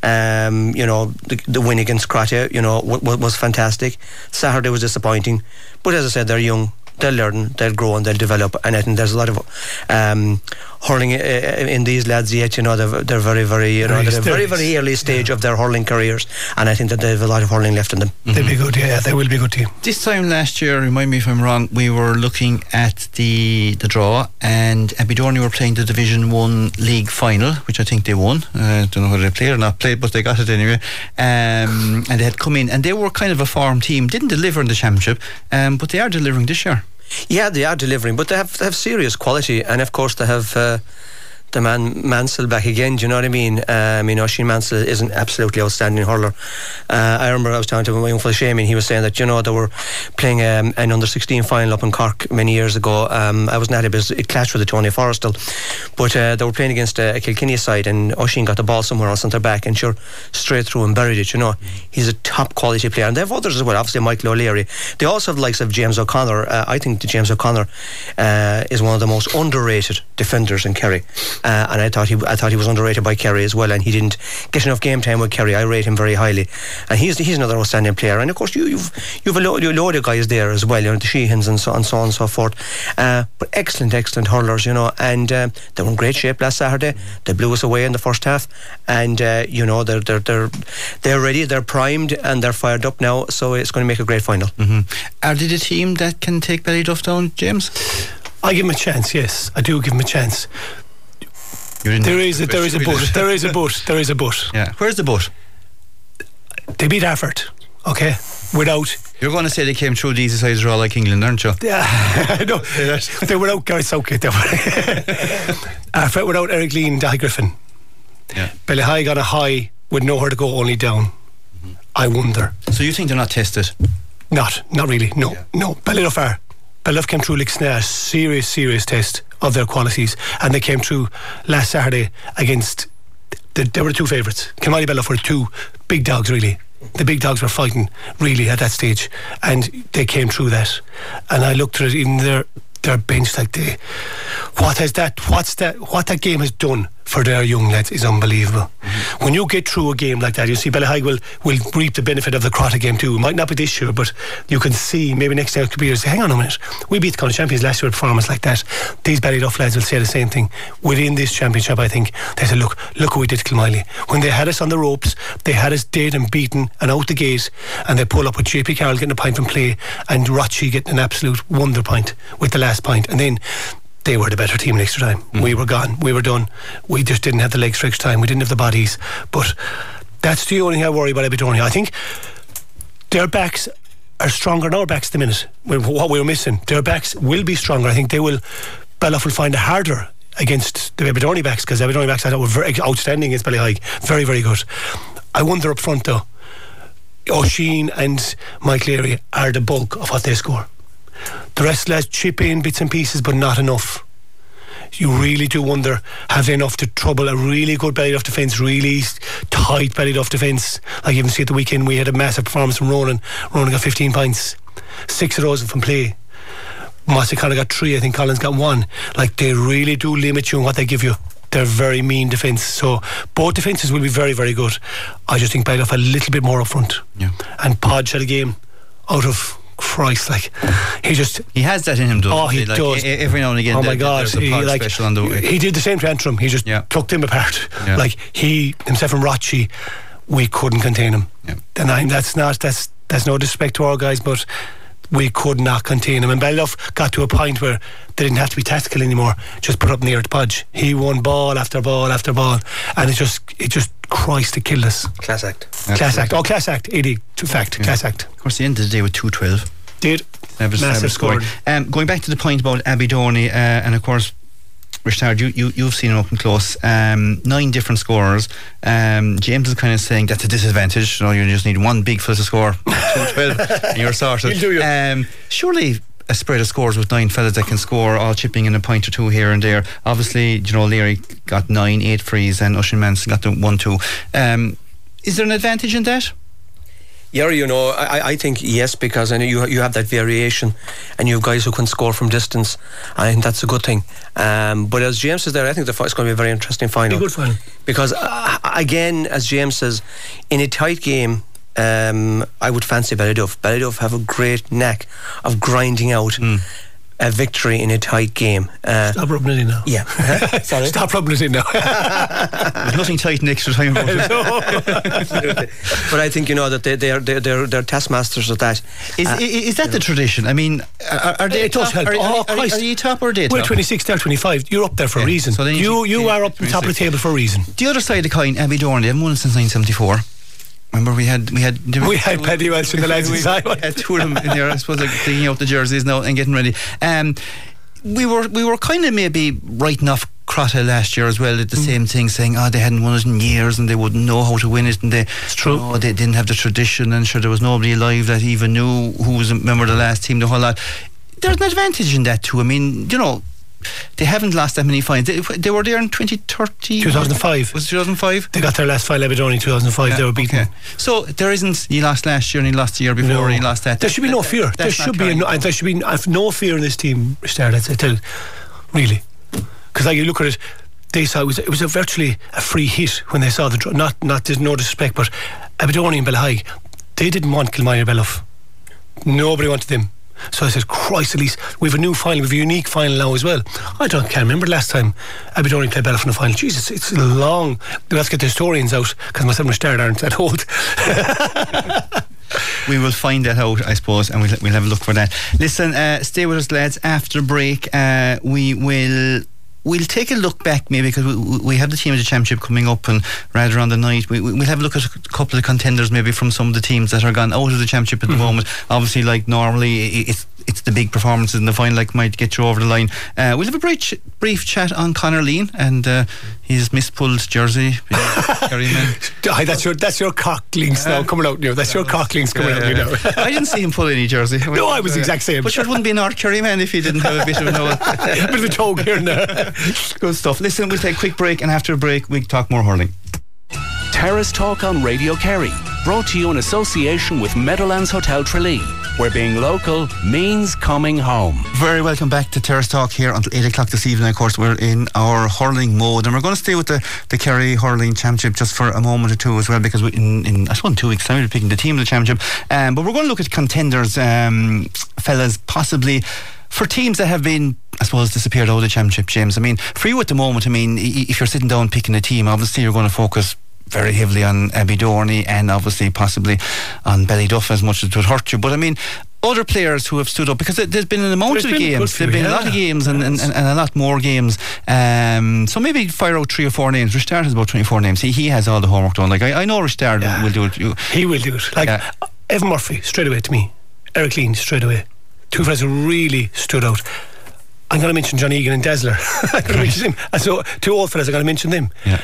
Um, you know, the, the win against Cratya, you know, w- w- was fantastic. Saturday was disappointing, but as I said, they're young. They'll learn, they'll grow, and they'll develop. And I think there's a lot of um, hurling in these lads yet. You know, they're, they're very, very, you know, they're a very, very early stage yeah. of their hurling careers, and I think that they have a lot of hurling left in them. Mm-hmm. They'll be good, yeah. They will be a good team. This time last year, remind me if I'm wrong, we were looking at the the draw, and Abbeydorney were playing the Division One League final, which I think they won. I uh, don't know whether they played or not played, but they got it anyway. Um, and they had come in, and they were kind of a farm team. Didn't deliver in the championship, um, but they are delivering this year. Yeah, they are delivering, but they have they have serious quality, and of course they have uh, the man Mansell back again. Do you know what I mean? Um, I mean, Oisin Mansell is an absolutely outstanding hurler. Uh, I remember I was talking to my young fellow Shane, he was saying that, you know, they were playing um, an under sixteen final up in Cork many years ago. Um, I wasn't at it, but it clashed with the Tony Forrestal. But uh, they were playing against a, a Kilkenny side, and Oisin got the ball somewhere on centre back, and sure, straight through and buried it. You know, he's a top quality player, and they have others as well. Obviously, Michael O'Leary. They also have the likes of James O'Connor. Uh, I think that James O'Connor uh, is one of the most underrated defenders in Kerry. Uh, and I thought he, I thought he was underrated by Kerry as well, and he didn't get enough game time with Kerry. I rate him very highly, and he's he's another outstanding player. And of course, you, you've you've a load, a load of guys there as well, you know, the Sheehans and so and so on and so forth. Uh, but excellent, excellent hurlers, you know, and uh, they were in great shape last Saturday. They blew us away in the first half, and uh, you know, they're they're they're they're ready, they're primed, and they're fired up now. So it's going to make a great final. Mm-hmm. Are they the team that can take Ballyduff down, James? I give them a chance. Yes, I do give them a chance. There is a, there is a but. There is a but. There is a but. Yeah. Where's the but? They beat Harford. Okay. Without. You're going to say they came through the easy side draw like England, aren't you? Yeah. I know. They were out Gareth Southgate. They were. Harford without Eric Lee and Dahi Griffin. Yeah. Ballyhigh got a high with nowhere to go, only down. Mm-hmm. I wonder. So you think they're not tested? Not. Not really. No. Yeah. No. Ballyduff are. Ballyduff came through Lixnair, serious, serious test of their qualities, and they came through last Saturday against the, they were the two favourites. Kilmallie Beloff were two big dogs, really. The big dogs were fighting really at that stage, and they came through that. And I looked at it, even their their bench, like they, what has that, what's that, what that game has done for their young lads is unbelievable. Mm-hmm. When you get through a game like that, you see Ballyhaig will, will reap the benefit of the Crotta game too. It might not be this year, but you can see maybe next year it could be years. Hang on a minute, we beat the County Champions last year with a performance like that. These Ballyduff lads will say the same thing within this championship. I think they say, look look what we did to Kilmallie. When they had us on the ropes, they had us dead and beaten and out the gate, and they pull up with J P Carroll getting a point from play and Rocci getting an absolute wonder point with the last point, and then they were the better team in extra time. Mm. We were gone, we were done. We just didn't have the legs for extra time, we didn't have the bodies. But that's the only thing I worry about Aberdeen. I think their backs are stronger than our backs at the minute. What we were missing, their backs will be stronger. I think they will, Beloff will find it harder against the Aberdeen backs, because the Aberdeen backs I thought were very outstanding against Ballyhaig, very very good. I wonder up front though, O'Sheen and Mike Leary are the bulk of what they score. The rest lads chip in bits and pieces, but not enough. You really do wonder, have they enough to trouble a really good Ballyduff defence, really tight Ballyduff defence? Like even see at the weekend we had a massive performance from Ronan. Ronan got fifteen points, six of those from play. Mossy kind of got three, I think Collins got one. Like they really do limit you on what they give you. They're very mean defence, so both defences will be very very good. I just think Ballyduff a little bit more up front. Yeah. And Podge had a game out of Christ, like he just he has that in him, doesn't oh he, he? Like, does every now and again. Oh my God, he, like, on the he did the same to Antrim. He just yeah. plucked him apart. Yeah. Like he himself and Rocci, we couldn't contain him. Yeah. And I, that's not that's that's no disrespect to our guys, but we could not contain him. And Ballyduff got to a point where they didn't have to be tactical anymore. Just put up near to Podge. He won ball after ball after ball, and it just it just Christ, it killed us. Class act. Class Absolutely. act. Oh, class act. eighty to fact. Yeah. Class act. Of course, the end of the day with two twelve. Did never, massive never scoring. Um, going back to the point about Aberdeen, uh, and of course, Richard, you, you you've seen him up and close. Um, nine different scorers. Um, James is kind of saying that's a disadvantage. You know, you just need one big fella to score. two twelve, and you're sorted. You'll do you. Um, surely a spread of scores with nine fellas that can score, all chipping in a point or two here and there. Obviously, you know, Leary got nine, eight frees, and Oisin Manson got the one, two. Um, is there an advantage in that? Yeah, you know, I, I think yes, because I know you you have that variation, and you have guys who can score from distance. I think that's a good thing. Um, but as James says there, I think the fight's going to be a very interesting final. Be good final. Because uh, again, as James says, in a tight game, um, I would fancy Ballyduff. Ballyduff have a great knack of grinding out mm. a victory in a tight game. Uh, Stop rubbing it in now. Yeah. Sorry. Stop rubbing it in now. There's nothing tight in extra time. But I think, you know, that they, they're, they're, they're, they're taskmasters at that. Is, uh, is, is that the know. tradition? I mean, are, are they it does top? help. Are, oh, are, are, are you top or are they top? We're twenty-six, they're twenty-five. You're up there for yeah. a reason. So you you yeah, are up the top of the table for a reason. The other side of the coin, Aberdeen, they haven't won since nineteen seventy-four. Remember we had we had we, we had Paddy Welsh in the lads inside. We had two of them in there, I suppose, like digging out the jerseys now and getting ready. Um, we were we were kind of maybe writing off Crotta last year as well, did the mm. same thing, saying oh they hadn't won it in years and they wouldn't know how to win it, and they it's true. Oh, they didn't have the tradition, and sure there was nobody alive that even knew who was a member of the last team, the whole lot. There's an advantage in that too. I mean, you know, they haven't lost that many finals. They, they were there in twenty thirteen. two thousand five. Was it two thousand five? They got their last final Aberdeen in two thousand five. Yeah, they were beaten. Okay. So there isn't, you lost last year and you lost the year before no. and you lost that. There should be no fear. There should be no, there should be I've no fear in this team, Richard. I'd say, really, because like you look at it, they saw it was it was a virtually a free hit when they saw the draw. Not not there's no disrespect, but Aberdeen and Ballyhaig, they didn't want Kilmallie Beloff. Nobody wanted them. So I said, Christ, at least we have a new final, we have a unique final now as well. I don't can't remember the last time Aberdeen played Beloff in the final. Jesus, it's long. Let's get the historians out, because myself and Richard aren't that old. We will find that out, I suppose, and we'll, we'll have a look for that. Listen, uh, stay with us, lads. After break, uh, we will we'll take a look back maybe, because we, we have the team of the championship coming up, and rather on the night we, we'll have a look at a couple of contenders maybe from some of the teams that are gone out of the championship at mm-hmm. the moment. Obviously, like normally it's it's the big performances in the final like might get you over the line. Uh, we'll have a brief, brief chat on Conor Lean and uh, his mispulled jersey. Aye, that's your that's your cocklinks now coming out now. That's your cocklinks coming out now. I didn't see him pull any jersey. No, I was the exact same. But sure, it wouldn't be an North Kerry man if he didn't have a bit of a nose. A bit of a togue here and there. Good stuff. Listen, we'll take a quick break, and after a break we'll talk more hurling. Terrace Talk on Radio Kerry, brought to you in association with Meadowlands Hotel Tralee, where being local means coming home. Very welcome back to Terrace Talk here until eight o'clock this evening. Of course, we're in our hurling mode, and we're going to stay with the, the Kerry Hurling Championship just for a moment or two as well, because we, in, in I suppose in two weeks' time we'll be picking the team of the championship. Um, but we're going to look at contenders, um, fellas, possibly for teams that have been, I suppose, disappeared out of the championship, James. I mean, for you at the moment, I mean, if you're sitting down picking a team, obviously you're going to focus very heavily on Abbey Dorney and obviously possibly on Ballyduff as much as it would hurt you. But I mean, other players who have stood up, because there's been an amount there's of been games, few, there've been yeah. a lot of games and, and, and, and a lot more games. Um, so maybe fire out three or four names. Rishtard has about twenty-four names. He, he has all the homework done. Like I, I know Rishtard yeah. will do it. You, he will do it. Like yeah. Evan Murphy, straight away to me. Eric Lean, straight away. Two fellas who really stood out. I'm going to mention John Egan and Dazzler. I'm going to mention him. And so two old fellas, I'm going to mention them. Yeah.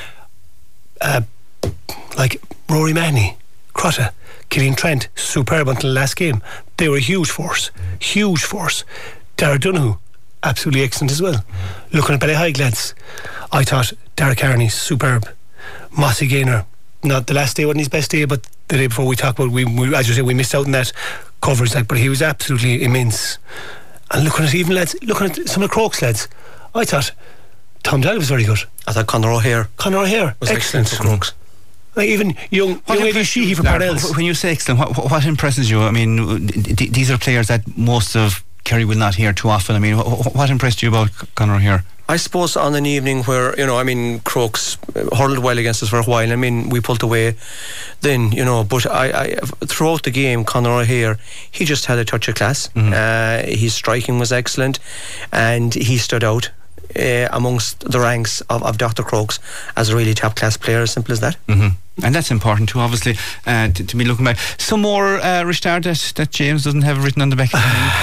Uh, like Rory Mahoney, Crotta, Killian Trent, superb until the last game. They were a huge force, huge force. Dara Donoghue, absolutely excellent as well. Looking at Ballyheigue lads, I thought Derek Carney, superb. Mossy Gaynor, not the last day wasn't his best day, but the day before we talked about, we, we as you say, we missed out on that coverage, like, but he was absolutely immense. And looking at even lads, looking at some of the Crokes lads, I thought Tom Dell was very good. I thought Conor O'Hare Conor O'Hare was excellent, excellent for Crokes. Like even young, what young Eddie Sheehy for Parnells. When you say excellent, what, what impresses you? I mean, d- these are players that most of Kerry will not hear too often. I mean, what, what impressed you about Conor O'Hare? I suppose on an evening where, you know, I mean, Crokes hurled well against us for a while. I mean, we pulled away then, you know, but I, I throughout the game, Conor O'Hare, he just had a touch of class. Mm-hmm. Uh, his striking was excellent and he stood out uh, amongst the ranks of, of Doctor Crokes as a really top class player, as simple as that. Mm-hmm. And that's important too, obviously, uh, to, to be looking back. Some more uh, Rishtard that, that James doesn't have written on the back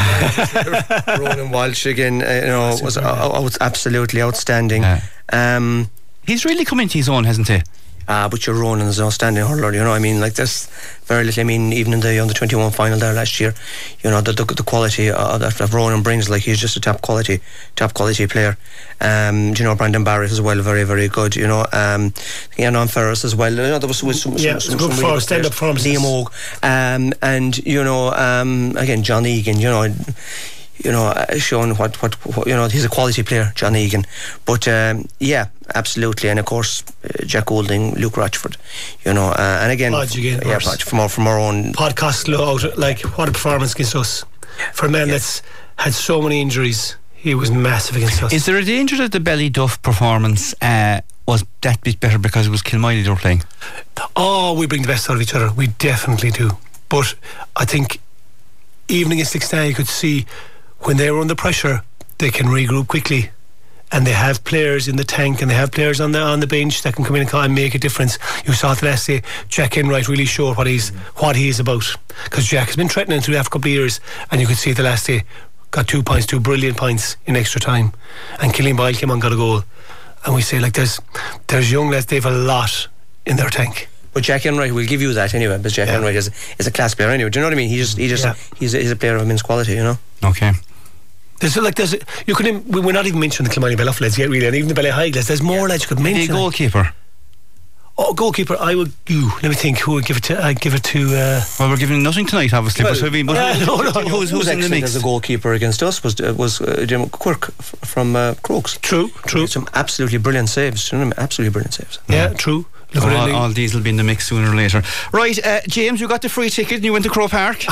of the Ronan Walsh again, uh, you know, was, uh, was absolutely outstanding. Yeah. Um, He's really come into his own, hasn't he? Ah, uh, but your Ronan is an outstanding hurler, you know. I mean, like this, very little. I mean, even in the under twenty-one final there last year, you know, the the, the quality uh, that, that Ronan brings, like he's just a top quality, top quality player. Um, you know, Brandon Barrett as well, very very good. You know, um, Ian Ferris as well. You know, there was, was some, yeah, some, some, some good really for stand up performances. Liam Og, um, and you know, um, again John Egan. You know. You know, uh, showing what, what, what, you know, he's a quality player, John Egan. But, um, yeah, absolutely. And, of course, uh, Jack Goulding, Luke Rochford, you know, uh, and again, Podge again yeah, Podge, from, our, from our own. Podcast out, like, what a performance against us. For a man yeah. that's had so many injuries, he was massive against us. Is there a danger that the Ballyduff performance uh, was that bit better because it was Kilmiley they were playing? Oh, we bring the best out of each other. We definitely do. But I think even against Lixtown, you could see when they were under pressure, they can regroup quickly, and they have players in the tank, and they have players on the on the bench that can come in and make a difference. You saw it last day. Jack Enright really showed what he's what he is about, because Jack has been threatening through the last couple of years, and you could see it the last day. Got two points, two brilliant points in extra time, and Killian Boyle came on, got a goal, and we say like there's there's young lads, they've a lot in their tank. But Jack Enright will give you that anyway. But Jack yeah. Enright is is a class player anyway. Do you know what I mean? He just he just yeah. he's a, he's a player of immense quality. You know. Okay. There's like there's you could we're not even mentioning the Kilmarnock Ballyduff lads yet really, and even the Ballyheigue lads. There's more lads you could mention. The goalkeeper. Oh, goalkeeper! I would. You let me think. Who would give it to? I'd give it to. Uh, well, we're giving nothing tonight, obviously. Well, but, I mean, but uh, who, no, no, who's, who's, who's in the mix? As a goalkeeper against us was uh, was uh, Jim Quirk f- from uh, Crokes. True, true. Some absolutely brilliant saves. You know, absolutely brilliant saves. Yeah, yeah. True. Look all, all these will be in the mix sooner or later. Right, uh, James, you got the free ticket and you went to Crow Park.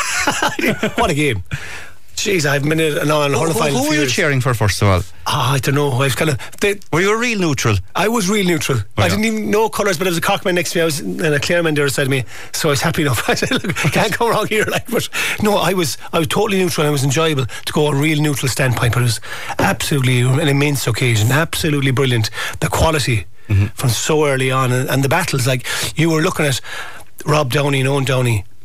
What a game! Jeez, I've been in an on who, who, who were you cheering for first of all? Oh, I don't know. I was kind of. They, were you a real neutral? I was real neutral. Oh, I yeah. didn't even know colours, but there was a cockman next to me. I was and a Clareman there beside me, so I was happy enough. I said, "Look, can't go wrong here." Like, but no, I was. I was totally neutral. And it was enjoyable to go on a real neutral standpoint, but it was absolutely an immense occasion. Absolutely brilliant. The quality mm-hmm. from so early on, and, and the battles. Like you were looking at Rob Downey and Owen Downey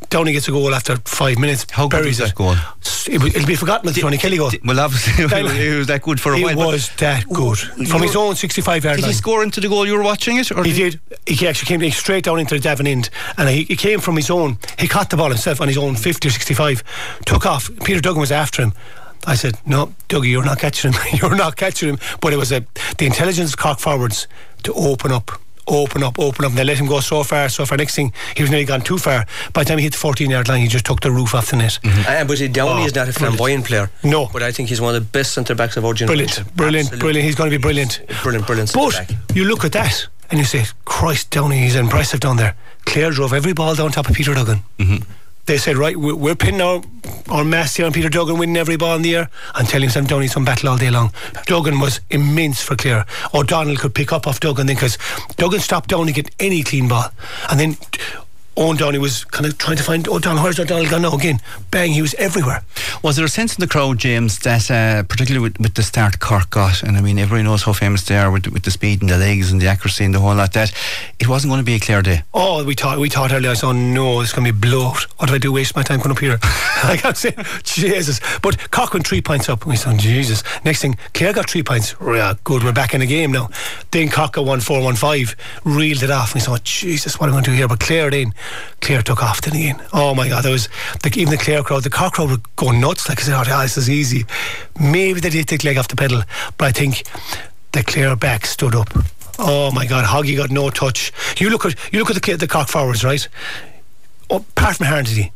Downey gets a goal after five minutes. How good was that goal? It, it'll be forgotten with the Tony Kelly goal. Well, obviously, it was that good for a it while. It was that good. From his own sixty-five yard line. Did he score into the goal? You were watching it? Or he did did. He actually came straight down into the Devon end, and he, he came from his own. He caught the ball himself on his own fifty or sixty-five, took off. Peter Duggan was after him. I said, no, Dougie, you're not catching him. You're not catching him. But it was a, the intelligence of Cork forwards to open up. Open up, open up. And they let him go so far, so far. Next thing, he was nearly gone too far. By the time he hit the fourteen yard line, he just took the roof off the net. Mm-hmm. Uh, but Downey oh, is not a flamboyant player. No. But I think he's one of the best centre backs of our generation. Brilliant, brilliant, Absolutely. brilliant. He's going to be brilliant. Brilliant, brilliant But centre back. You look at that and you say, Christ, Downey, he's impressive down there. Clare drove every ball down top of Peter Duggan. Mm-hmm. They said, right, we're pinning our, our mass here on Peter Duggan, winning every ball in the air, and telling him Downey some battle all day long. Duggan was immense for Clare. O'Donnell could pick up off Duggan then, because Duggan stopped Downey get any clean ball. And then Owen Downey was kind of trying to find O'Donnell. Where's O'Donnell gone now again? Bang, he was everywhere. Was there a sense in the crowd, James, that uh, particularly with, with the start Cork got, and I mean everybody knows how famous they are with, with the speed and the legs and the accuracy and the whole lot, that it wasn't going to be a clear day? Oh, we thought we thought earlier, I said, oh no, it's going to be blowout. What do I do, waste my time coming up here? I can't say, Jesus. But Cork went three points up, and we said, Jesus. Next thing, Clare got three points. Yeah, good, we're back in the game now. Then Cork got one four, one five, reeled it off, and we said, oh, Jesus, what am I going to do here? But Clare then, Clare took off then again. Oh my God, that was the, even the Clare crowd, the Cork crowd were going nuts. Like I said, oh, yeah, this is easy. Maybe they did take leg off the pedal, but I think the Clare back stood up. Oh my God, Hoggy got no touch. You look at you look at the, the Cork forwards, right? Oh, apart from Harnedy,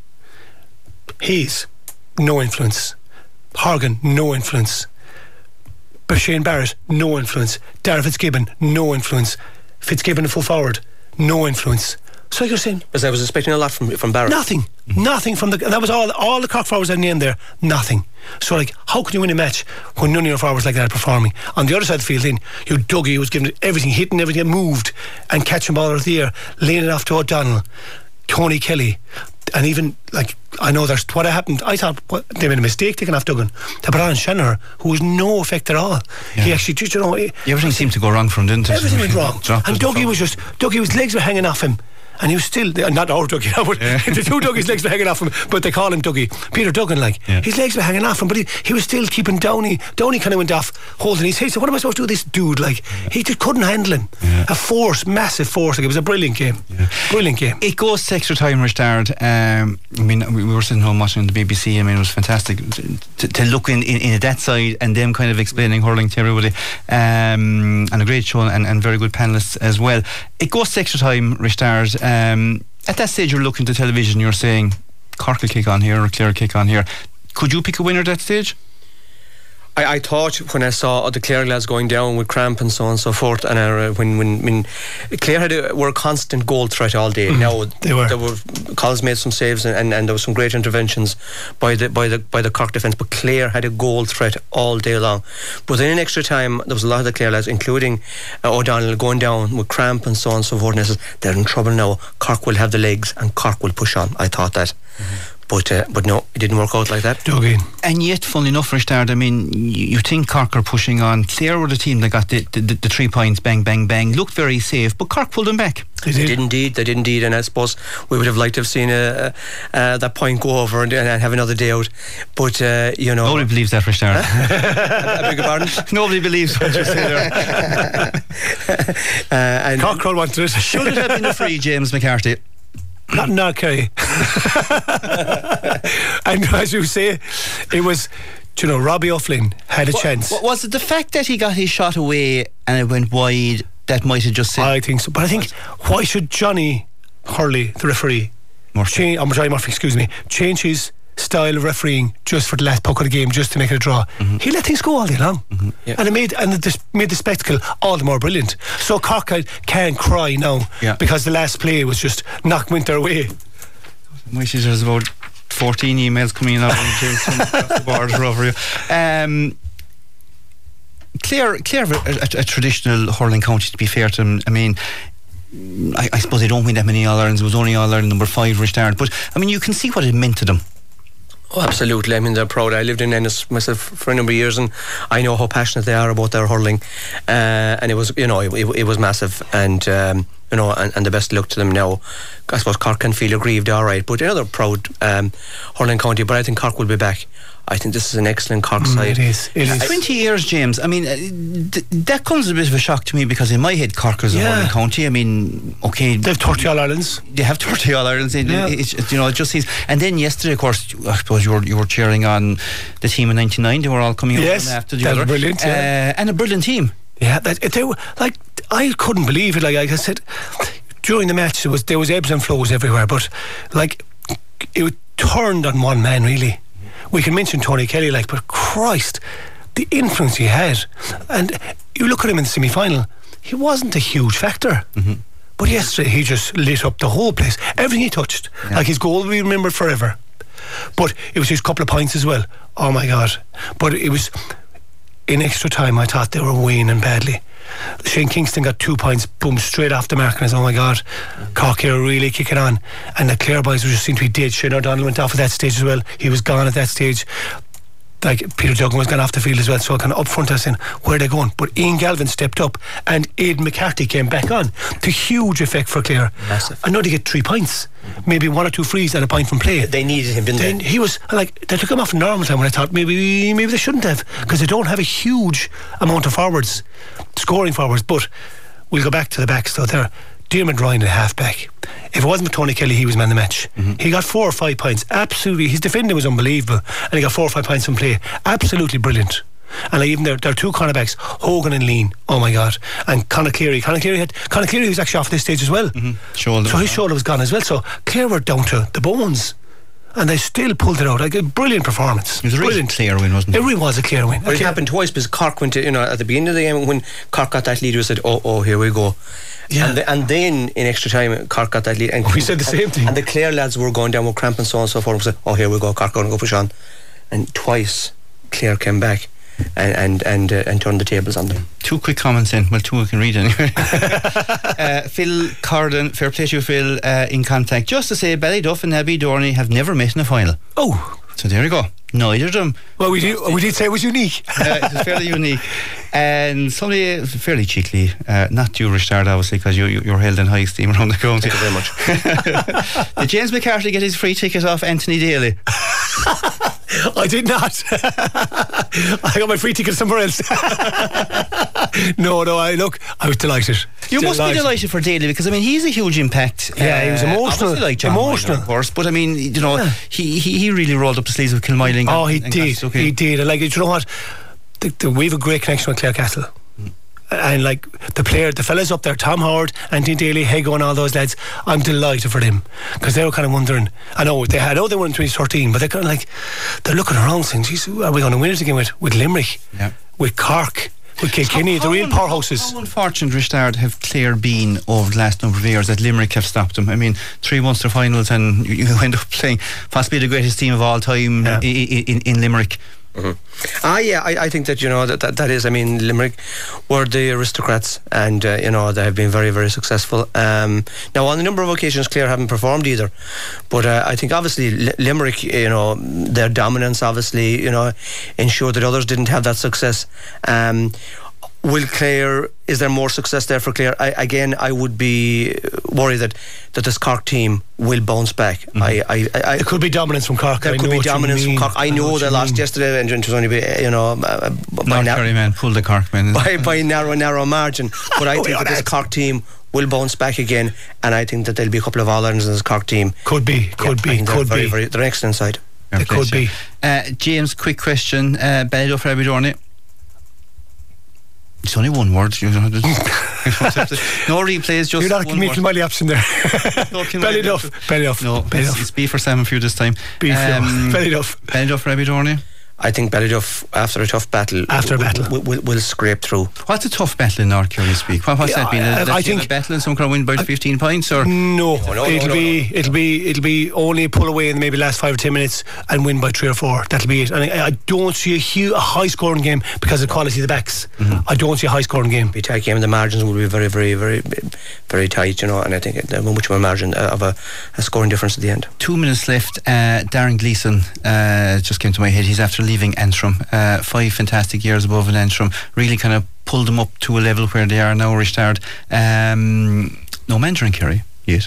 he's no influence. Horgan, no influence. Shane Barrett, no influence. Darragh Fitzgibbon, no influence. Fitzgibbon, a full forward, no influence. So you're saying, because I was expecting a lot from from Barrett. Nothing, mm-hmm. nothing from the. And that was all. All the Cork forwards at the end there, nothing. So like, how can you win a match when none of your forwards like that are performing? On the other side of the field, then you Dougie was giving everything, hitting everything, moved and catching ball out of the air, laying it off to O'Donnell, Tony Kelly, and even like I know there's what happened. I thought what, they made a mistake taking off Duggan. They put on Shanahan, who was no effect at all. Yeah. He actually, you know, he, everything seemed to go wrong from didn't it? Everything went wrong. And Dougie was just Dougie, his legs were hanging off him. And he was still, not our Dougie, but yeah. the two Dougie's legs were hanging off him, but they call him Dougie. Peter Duggan, like, yeah. his legs were hanging off him, but he, he was still keeping Downey. Downey kind of went off, holding his head. So what am I supposed to do with this dude? Like, yeah. he just couldn't handle him. Yeah. A force, massive force. Like, it was a brilliant game. Yeah. Brilliant game. It goes to extra time, Richard. Um, I mean, we were sitting home watching the B B C. I mean, it was fantastic to, to look in, in, in at that side and them kind of explaining hurling to everybody. Um, and a great show and, and very good panellists as well. It goes to extra time, Richard. Um, At that stage, you're looking to television, you're saying Cork will kick on here or Clare kick on here. Could you pick a winner at that stage? I, I thought when I saw the Clare lads going down with cramp and so on and so forth, and uh, when when when Clare had a, were a constant goal threat all day. Mm, now they were. There were Collins made some saves and, and, and there were some great interventions by the by the by the Cork defence, but Clare had a goal threat all day long. But then in extra time, there was a lot of the Clare lads, including uh, O'Donnell, going down with cramp and so on and so forth. And I said, they're in trouble now. Cork will have the legs and Cork will push on. I thought that. Mm-hmm. But uh, but no, it didn't work out like that. Dougie. And yet, funnily enough, Richard, I mean, you, you think Cork are pushing on. Clare were the team that got the, the, the three points, bang, bang, bang, looked very safe, but Cork pulled them back. They did. They did indeed, they did indeed, and I suppose we would have liked to have seen uh, uh, that point go over and, and have another day out. But, uh, you know... Nobody believes that, Richard. I beg your pardon? Nobody believes what you say there. uh, and Cockrell wanted it. Should it have been a free, James McCarthy? Not in our Kerry. And as you say, it was, you know, Robbie O'Flynn had a what, chance. What, was it the fact that he got his shot away and it went wide that might have just said? I think so. But I think, why should Johnny Hurley, the referee, change, oh, Johnny Murphy, excuse me, change his style of refereeing just for the last puck of the game, just to make it a draw? Mm-hmm. He let things go all day long. Mm-hmm. Yeah. And it made and it made the spectacle all the more brilliant. So Cork can't cry now, yeah, because the last play was just knocked went their way. My sister has about fourteen emails coming in out on James across the border over you. Um, Clare, Clare, a, a, a traditional hurling county, to be fair to them. I mean, I, I suppose they don't win that many All-Irelands. It was only All-Ireland number five, Richard. But I mean, you can see what it meant to them. Oh, absolutely. I mean, they're proud. I lived in Ennis myself for a number of years, and I know how passionate they are about their hurling. Uh, and it was, you know, it, it, it was massive. And um, you know, and, and the best luck to them now. I suppose Cork can feel aggrieved, all right, but another proud um, hurling county. But I think Cork will be back. I think this is an excellent Cork Mm, side. it is. It is. twenty years, James. I mean, uh, th- that comes a bit of a shock to me because in my head, Cork is a Yeah. hurling county. I mean, okay, They've thirty All Irelands. they have thirty All Irelands. It, Yeah. it's, it's, you know, it just seems. And then yesterday, of course, I suppose you were you were cheering on the team in ninety-nine. They were all coming Yes, out one after the that's other. brilliant, yeah. uh, and a brilliant team. Yeah, that, they were like, I couldn't believe it. Like, like I said, during the match, there was there was ebbs and flows everywhere, but like it turned on one man really. We can mention Tony Kelly, like, but Christ, the influence he had, and you look at him in the semi-final, he wasn't a huge factor. Mm-hmm. But yesterday he just lit up the whole place. Everything he touched, Yeah. like his goal will be remembered forever. But it was his couple of points as well. Oh my God! But it was in extra time. I thought they were waning badly. Shane Kingston got two points, boom, straight off the mark, and I said, oh my God, Cork here really kicking on. And the Clare boys were just seemed to be dead. Shane O'Donnell went off at that stage as well. He was gone at that stage. Like Peter Duggan was gone off the field as well, so kind of up front I was saying, where are they going? But Ian Galvin stepped up and Aidan McCarthy came back on to huge effect for Clare. Massive. I know they get three points, maybe one or two frees and a point from play. They needed him, didn't Then they? he was like, they took him off in normal time when I thought maybe maybe they shouldn't have, because they don't have a huge amount of forwards, scoring forwards. But we'll go back to the backs though. There, Diarmuid Ryan at half back. If it wasn't for Tony Kelly, he was man of the match. Mm-hmm. He got four or five points. Absolutely, his defending was unbelievable, and he got four or five points from play. Absolutely brilliant. And like even their, their two cornerbacks, Hogan and Lean. Oh my God! And Conor Cleary. Conor Cleary had Conor Cleary was actually off this stage as well. Mm-hmm. Shoulder. So his shoulder was gone as well. So Clare were down to the bones, and they still pulled it out. Like a brilliant performance. It was a really brilliant. clear win, wasn't it? It really was a clear win. But it Okay. happened twice because Cork went to, you know, at the beginning of the game when Cork got that lead, we said, oh, oh, here we go. Yeah. And, the, and then in extra time, Cork got that lead. And We said the same and, thing. And the Clare lads were going down with cramp and so on and so forth. We said, oh, here we go, Cork going to go push on. And twice, Clare came back and and and, uh, and turned the tables on them. Two quick comments in. Well, two I can read anyway. uh, Phil Carden, fair play to you, Phil, uh, in contact. Just to say, Ballyduff and Abbey Dorney have never met in a final. Oh, So there you go. Neither of them. well, we did, we did say it was unique. uh, it's fairly unique. And somebody fairly cheekily, uh, not you, Richard, obviously, because you, you, you're held in high esteem around the county. Thank you very much. Did James McCarthy get his free ticket off Anthony Daly? I did not. I got my free ticket somewhere else. no, no, I look, I was delighted. You must be delighted for Daly because I mean he's a huge impact. Yeah, he was emotional. Obviously like John Emotional. Moylan, of course, but I mean you know Yeah. he, he he really rolled up the sleeves of Kilmyling. Oh, he and, and did. got stuck in. He did. And like, you know what? The, the, we have a great connection with Clare Castle. And like the player, the fellas up there, Tom Howard, Anthony Daly, Hego, and all those lads, I'm delighted for them because they were kind of wondering. I know they had, I know they were in twenty thirteen, but they're kind of like they're looking around saying, "Geez, are we going to win it again with with Limerick, Yeah. with Cork, with Kilkenny, the real powerhouses?" How unfortunate, Richard, have Clare been over the last number of years that Limerick have stopped them? I mean, three Munster finals and you, you end up playing possibly the greatest team of all time Yeah. in, in, in Limerick. Mm-hmm. Ah, yeah, I, I think that, you know, that, that that is, I mean, Limerick were the aristocrats and, uh, you know, they have been very, very successful. Um, now, on a number of occasions, Clare haven't performed either. But uh, I think, obviously, L- Limerick, you know, their dominance, obviously, you know, ensured that others didn't have that success. Um, will Clare, is there more success there for Clare? I, again, I would be worried that, that this Cork team will bounce back. Mm-hmm. I, I, I, It could be dominance from Cork. There I could know be what you dominance from mean. Cork. I know, what they you lost mean. yesterday and it was only, you know, uh, by, North na- Kerry man, pull the Cork man. by, by narrow, narrow margin. But I Oh, think yeah, that this that's- Cork team will bounce back again, and I think that there'll be a couple of All-Irelands in this Cork team. Could be, could Yeah, I be, think they're could very, be. Very, they're excellent side. It could be. Uh, James, quick question. Uh, Ballyduff for Abbey Dorney. It's only one word. You know, there's- no replays, just You're not one making word. my option there. No, Kilmyling. Ballyduff, Ballyduff, No, it's, Ballyduff. it's beef or salmon for you this time. Beef, um, Ballyduff. Ballyduff for Abbey Dorney. I think Ballyduff, after a tough battle, After a will, battle. will, will, will scrape through. What's a tough battle in North Kerry speak? What, what's Yeah, that been? I- Let's I have think- a battle and some kind of win by fifteen points or No, No, no, it'll no, be it'll be it'll be only pull away in maybe last five or ten minutes and win by three or four. That'll be it. And I, I don't see a huge, a high scoring game because of the quality of the backs. Mm-hmm. I don't see a high scoring game. Be a tight game. The margins will be very, very, very, very tight, you know. And I think it- there's much more margin of a, a scoring difference at the end. two minutes left. Uh, Darren Gleeson uh, just came to my head. He's after leaving Antrim. Uh, five fantastic years above in Antrim. Really kind of pulled them up to a level where they are now, Richard. Um, no manager in Kerry yet.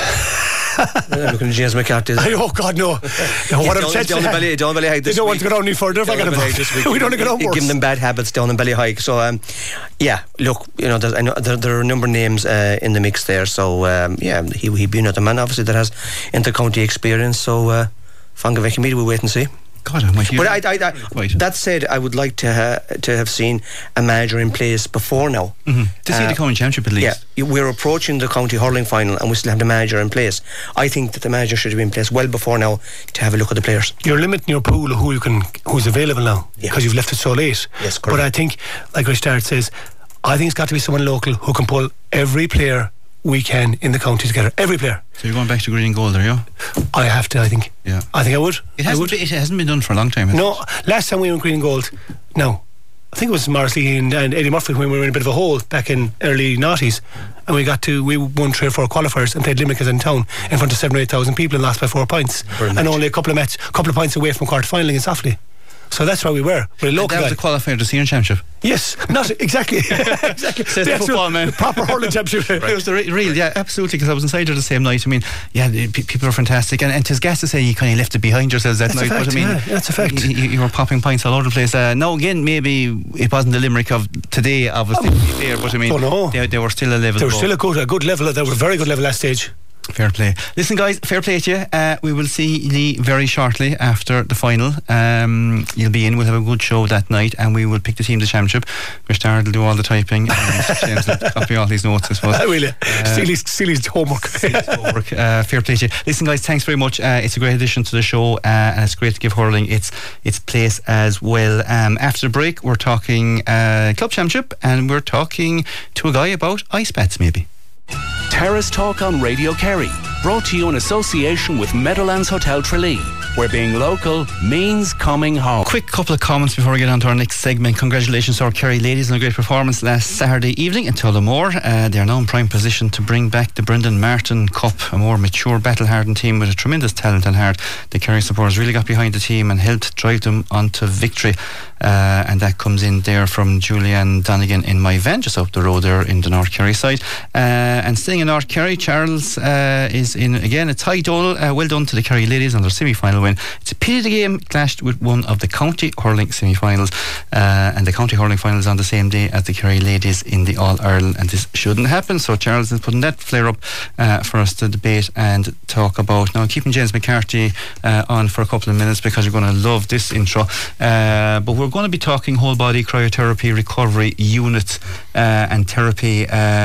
I'm looking at James McCarthy. Oh God, no! no what I'm saying, down in Belly, down Belly High. They don't want to go down any further. If I got a we don't want to go down worse. Giving them bad habits down in Belly High. So, um, yeah, look, you know, I know there, there are a number of names uh, in the mix there. So, um, yeah, he he'd be another man, obviously, that has inter-county experience. So, uh, Fangavecchi Mead, we'll wait and see. God, I'm with you. But I, I, I, that said, I would like to ha- to have seen a manager in place before now. Mm-hmm. To see uh, the county championship at least. Yeah, we're approaching the county hurling final and we still have the manager in place. I think that the manager should have been in place well before now to have a look at the players. You're limiting your pool of who you can, who's available now because yeah. you've left it so late. Yes, correct. But I think, like Richard says, I think it's got to be someone local who can pull every player we can in the county together. Every player. So you're going back to green and gold there, yeah? I have to, I think. Yeah. I think I would. It hasn't, I would. Been, it hasn't been done for a long time. No, it? last time we were in green and gold, no. I think it was Morris Lee and, and Eddie Murphy when we were in a bit of a hole back in early noughties. And we got to, we won three or four qualifiers and played Limerick in town in front of seven or eight thousand people and lost by four points. Very and much. Only a couple of match, couple of points away from quarter final against Offaly. So that's where we were. We're a local and that was guy. the qualifier to the senior championship. Yes, not exactly. exactly. Says the, the football man. Proper hurling championship. Right. It was the re- real, yeah, absolutely. Because I was inside there the same night. I mean, yeah, the, p- people are fantastic, and, and tis gas to say you kind of left it behind yourselves that that's night. A fact, but I mean, yeah, that's a fact. You, you were popping points all over the place. Uh, now again, maybe it wasn't the Limerick of today, obviously, um, there, but I mean, oh no. they, they were still a level. They were still a good, a good level. They were a very good level at that stage. Fair play. Listen, guys, fair play to you. Uh, we will see Lee very shortly after the final. Um, you'll be in. We'll have a good show that night, and we will pick the team to the championship. Richard will do all the typing, and James will copy all these notes, I suppose. I will. Uh, steal, his, steal his homework. Steal his homework. Uh, fair play to you. Listen, guys, thanks very much. Uh, it's a great addition to the show, uh, and it's great to give hurling its its place as well. Um, after the break, we're talking uh, club championship, and we're talking to a guy about ice bats, maybe. Terrace Talk on Radio Kerry, brought to you in association with Meadowlands Hotel Tralee, where being local means coming home. Quick couple of comments before we get on to our next segment. Congratulations to our Kerry ladies on a great performance last Saturday evening in Tullamore. Uh, they are now in prime position to bring back the Brendan Martin Cup, a more mature, battle-hardened team with a tremendous talent and heart. The Kerry supporters really got behind the team and helped drive them onto victory. Uh, and that comes in there from Julianne Donegan in my van, just up the road there in the North Kerry side. Uh, and staying in North Kerry, Charles uh, is in again. It's Ty Donal. Uh, well done to the Kerry ladies on their semi-final win. It's a pity the game clashed with one of the county hurling semi-finals, uh, and the county hurling final is on the same day as the Kerry ladies in the All-Ireland, and this shouldn't happen. So Charles is putting that flare up uh, for us to debate and talk about. Now, keeping James McCarthy uh, on for a couple of minutes because you're going to love this intro. Uh, but we're going to be talking whole body cryotherapy recovery unit uh, and therapy.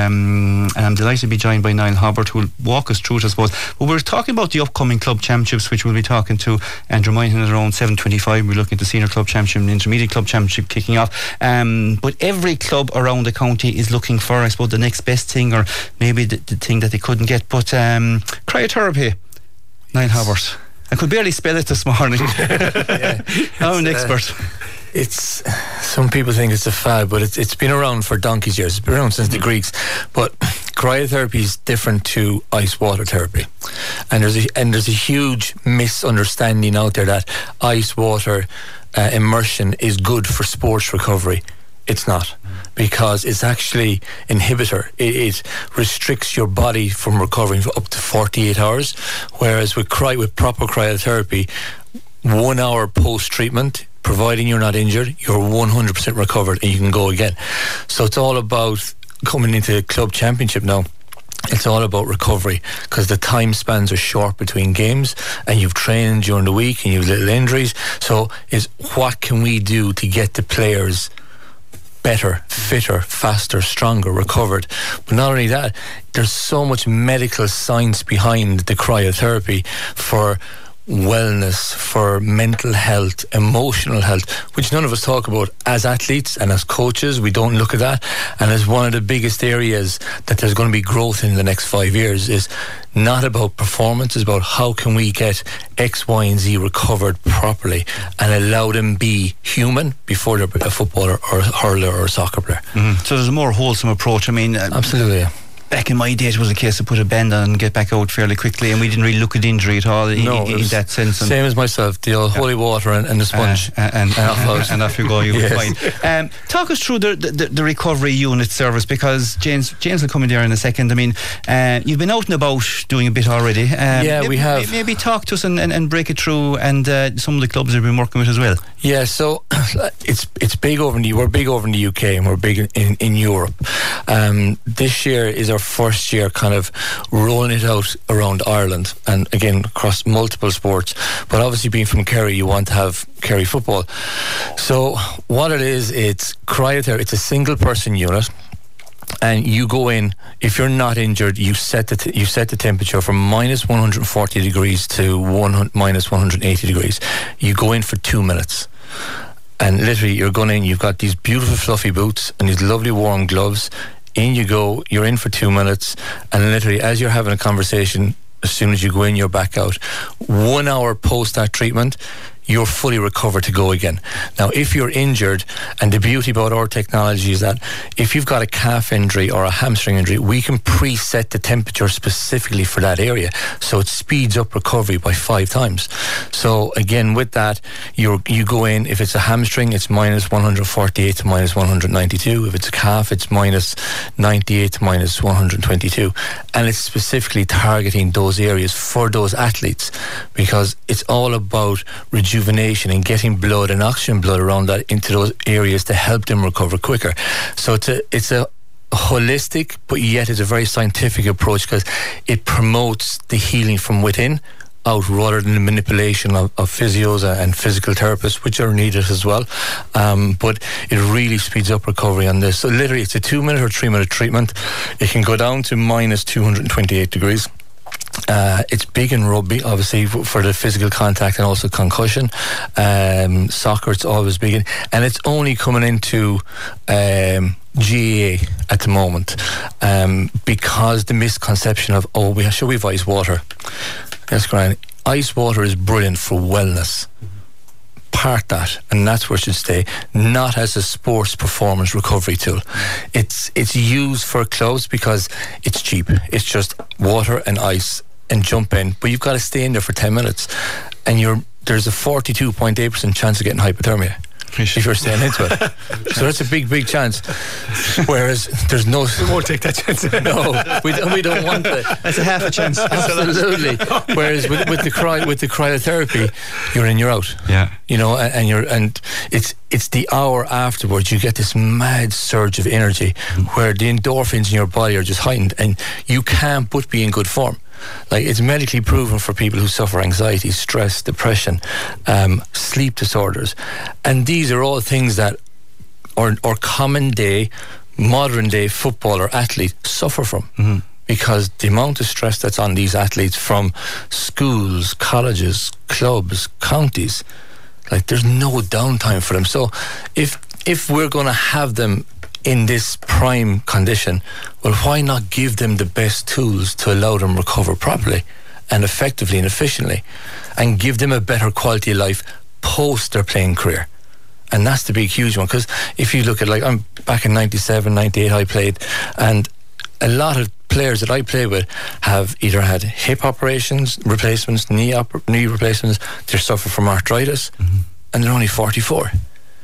Um, and I'm delighted to be joined by Niall Hobbart, who will walk us through it, I suppose. But we're talking about the upcoming club championships, which we'll be talking to Andrew Moynihan at around seven twenty-five. We're looking at the senior club championship and the intermediate club championship kicking off. Um, but every club around the county is looking for, I suppose, the next best thing, or maybe the, the thing that they couldn't get. But um, cryotherapy, Niall Hobbart. I could barely spell it this morning. Yeah, I'm an expert. Uh, it's some people think it's a fad, but it's it's been around for donkey's years. It's been around since mm. the Greeks. But cryotherapy is different to ice water therapy, and there's a, and there's a huge misunderstanding out there that ice water uh, immersion is good for sports recovery. It's not, because it's actually inhibitor. It, it restricts your body from recovering for up to forty-eight hours, whereas with cry with proper cryotherapy, one hour post treatment, providing you're not injured, you're one hundred percent recovered and you can go again. So it's all about coming into the club championship now. It's all about recovery, because the time spans are short between games and you've trained during the week and you've little injuries. So is what can we do to get the players better, fitter, faster, stronger, recovered? But not only that, there's so much medical science behind the cryotherapy for wellness, for mental health, emotional health, which none of us talk about as athletes and as coaches. We don't look at that, and as one of the biggest areas that there's going to be growth in the next five years is not about performance. It's about how can we get X, Y and Z recovered properly and allow them be human before they're a footballer or a hurler or a soccer player. Mm-hmm. So there's a more wholesome approach. I mean, uh, absolutely, yeah. back in my day, it was a case of put a band on and get back out fairly quickly, and we didn't really look at injury at all in, no, in, in that sense. And same as myself, the old yeah. holy water and, and the sponge. Uh, and, and, and, off and off you go, you'll yes. be fine. Um, talk us through the, the, the recovery unit service, because James James will come in there in a second. I mean, uh, you've been out and about doing a bit already. Um, yeah, maybe, we have. Maybe talk to us and, and, and break it through, and uh, some of the clubs have been working with as well. Yeah, so it's it's big over in the we're big over in the U K, and we're big in, in Europe. Um, this year is our first year kind of rolling it out around Ireland, and again across multiple sports. But obviously, being from Kerry, you want to have Kerry football. So what it is, it's cryotherapy. It's a single person unit. And you go in, if you're not injured, you set the t- you set the temperature from minus one hundred forty degrees to one minus one hundred eighty degrees. You go in for two minutes. And literally, you're going in, you've got these beautiful fluffy boots and these lovely warm gloves. In you go, you're in for two minutes. And literally, as you're having a conversation, as soon as you go in, you're back out. One hour post that treatment, you're fully recovered to go again. Now, if you're injured, and the beauty about our technology is that if you've got a calf injury or a hamstring injury, we can preset the temperature specifically for that area, so it speeds up recovery by five times. So again, with that, you you go in, if it's a hamstring, it's minus one hundred forty-eight to minus one hundred ninety-two. If it's a calf, it's minus ninety-eight to minus one hundred twenty-two. And it's specifically targeting those areas for those athletes, because it's all about reducing rejuvenation and getting blood and oxygen blood around that into those areas to help them recover quicker. So it's a, it's a holistic, but yet it's a very scientific approach, because it promotes the healing from within out rather than the manipulation of, of physios and physical therapists, which are needed as well. Um, but it really speeds up recovery on this. So literally, it's a two minute or three minute treatment. It can go down to minus two hundred twenty-eight degrees. Uh, it's big in rugby, obviously, for the physical contact and also concussion. Um, soccer, it's always big in, and it's only coming into um, G A A at the moment, um, because the misconception of, oh, we should we have ice water? Yes, Grant. Ice water is brilliant for wellness. Part that, and that's where it should stay, not as a sports performance recovery tool. It's it's used for clubs because it's cheap. It's just water and ice and jump in, but you've got to stay in there for ten minutes, and you're there's a forty-two point eight percent chance of getting hypothermia if you're staying into it. So that's a big, big chance. Whereas there's no... We won't take that chance. No, we don't, we don't want that. That's a half a chance. Absolutely. Whereas with, with the cry, with the cryotherapy, you're in, you're out. Yeah. You know, and, and you're and it's it's the hour afterwards you get this mad surge of energy, mm. where the endorphins in your body are just heightened, and you can't but be in good form. Like, it's medically proven for people who suffer anxiety, stress, depression, um, sleep disorders, and these are all things that our, our common day, modern day footballer athlete suffer from. Mm-hmm. Because the amount of stress that's on these athletes from schools, colleges, clubs, counties, like, there's no downtime for them. So if if we're going to have them in this prime condition, well, why not give them the best tools to allow them recover properly and effectively and efficiently, and give them a better quality of life post their playing career? And that's the big, huge one. Because if you look at, like, I'm back in ninety-seven, ninety-eight, I played, and a lot of players that I play with have either had hip operations, replacements, knee op- knee replacements, they suffer from arthritis, mm-hmm. and they're only forty-four.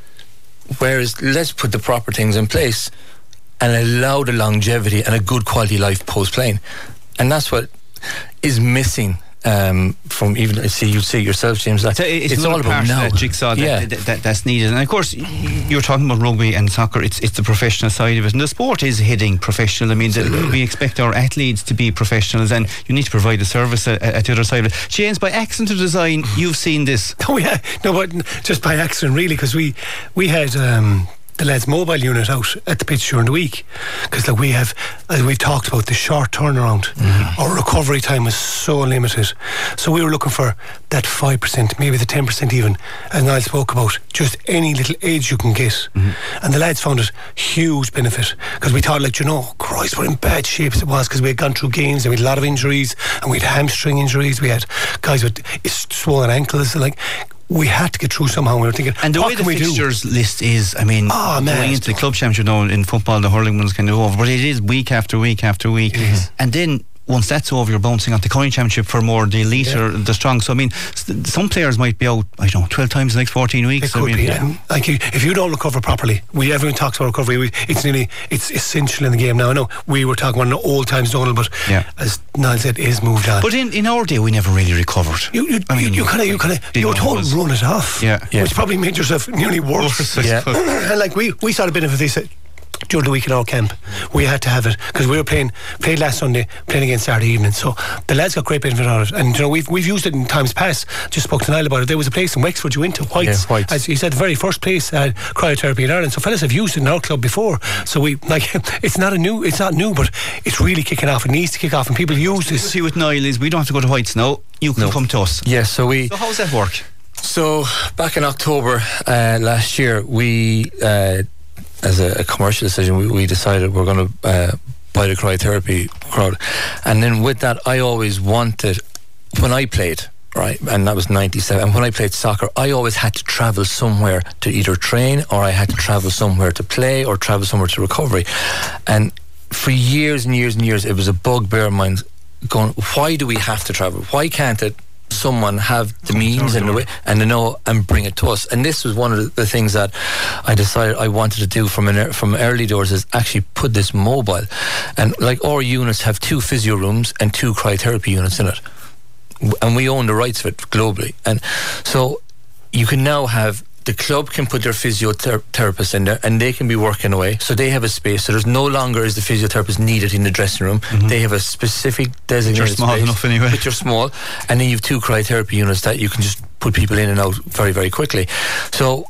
Whereas, let's put the proper things in place and allow the longevity and a good quality life post-playing. And that's what is missing um, from even, I see you see yourself, James, that so it's, it's all about now. That jigsaw that, yeah. that, that, that's needed. And of course, you're talking about rugby and soccer, it's it's the professional side of it, and the sport is heading professional. I mean, the, we expect our athletes to be professionals, and you need to provide a service at, at the other side of it. James, by accident of design, you've seen this. Oh yeah, no, but just by accident really, because we, we had um, the lads' mobile unit out at the pitch during the week, because like we have, as we've talked about, the short turnaround. Mm-hmm. Our recovery time is so limited, so we were looking for that five percent, maybe the ten percent even, as Niall spoke about, just any little aid you can get. Mm-hmm. And the lads found it huge benefit, because we thought, like, you know, Christ, we're in bad shape as it was, because we had gone through games and we had a lot of injuries, and we had hamstring injuries, we had guys with swollen ankles, and like, we had to get through somehow. We were thinking, and the what way the can we do? fixtures list is, I mean, Oh, man, going it's into the tough. club championship now in football, the hurling one's kind of over, but it is week after week after week, and then once that's over, you're bouncing on the curling championship for more the elite Yeah. or the strong. So I mean, s- some players might be out, I don't know, twelve times the next fourteen weeks. It could I mean, be. yeah. And like you, if you don't recover properly, we everyone talks about recovery. We, it's nearly it's essential in the game now. I know we were talking about old times, Donald, but Yeah. as Niall said, it is moved on. But in, in our day, we never really recovered. you, you, I mean, you, you kind of, you kind of, you were know, it told was- run it off. Yeah. Yeah. Which probably made yourself nearly worse. Yeah. And like we, we saw a bit of this. Uh, during the week in our camp, we had to have it because we were playing played last Sunday, playing again Saturday evening. So the lads got great benefit out of it, and you know we've we've used it in times past. Just spoke to Niall about it. There was a place in Wexford you went to, White's, Yeah, White's. as he said, the very first place uh, cryotherapy in Ireland. So fellas have used it in our club before. So we like it's not a new, it's not new, but it's really kicking off. It needs to kick off, and people use The this. see with Niall is we don't have to go to White's now. You can No. come to us. Yeah, so we So how does that work? So back in October uh, last year, we, uh, as a, a commercial decision, we, we decided we're going to uh, buy the cryotherapy crowd, and then with that, I always wanted when I played. Right, and that was ninety-seven. And when I played soccer, I always had to travel somewhere to either train, or I had to travel somewhere to play, or travel somewhere to recovery. And for years and years and years, it was a bugbear of mine going, why do we have to travel? Why can't it someone have the means and the way and the know and bring it to us? And this was one of the, the things that I decided I wanted to do from an, ear- from early doors, is actually put this mobile. And like our units have two physio rooms and two cryotherapy units in it, and we own the rights of it globally. And so you can now have the club can put their physiotherapist in there, and they can be working away. So they have a space. So there's no longer is the physiotherapist needed in the dressing room. Mm-hmm. They have a specific designated Which are small space, enough anyway. Which are small, and then you have two cryotherapy units that you can just put people in and out very, very quickly. So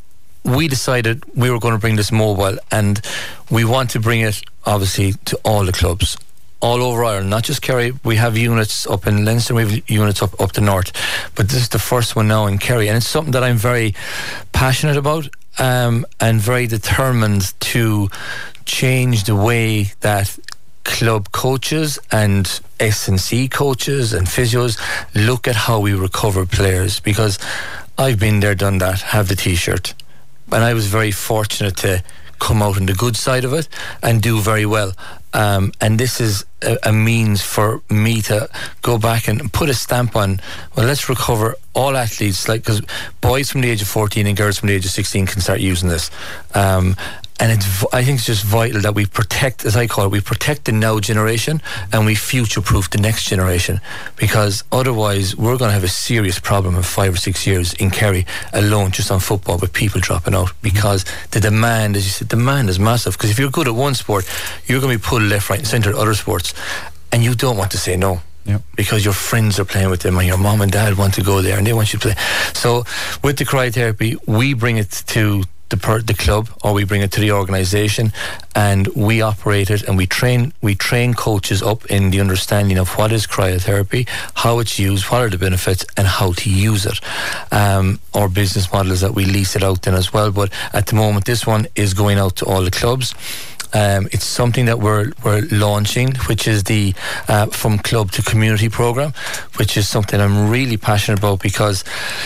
we decided we were going to bring this mobile, and we want to bring it obviously to all the clubs all over Ireland, not just Kerry. We have units up in Leinster, we have units up, up the north, but this is the first one now in Kerry, and it's something that I'm very passionate about, um, and very determined to change the way that club coaches and S and C coaches and physios look at how we recover players, because I've been there, done that, have the t-shirt, and I was very fortunate to come out on the good side of it and do very well. Um, and this is a, a means for me to go back and put a stamp on, well, let's recover all athletes, like, because boys from the age of fourteen and girls from the age of sixteen can start using this. Um, and it's, v- I think it's just vital that we protect, as I call it, we protect the now generation and we future-proof the next generation, because otherwise we're going to have a serious problem in five or six years in Kerry alone, just on football, with people dropping out, because the demand, as you said, demand is massive. Because if you're good at one sport, you're going to be pulled left, right and centre at other sports, and you don't want to say no. Yep. Because your friends are playing with them, and your mom and dad want to go there and they want you to play. So with the cryotherapy, we bring it to the, per, the club, or we bring it to the organisation, and we operate it, and we train we train coaches up in the understanding of what is cryotherapy, how it's used, what are the benefits, and how to use it. Um, our business model is that we lease it out then as well, but at the moment this one is going out to all the clubs. Um, it's something that we're we're launching, which is the uh, From Club to Community program, which is something I'm really passionate about, because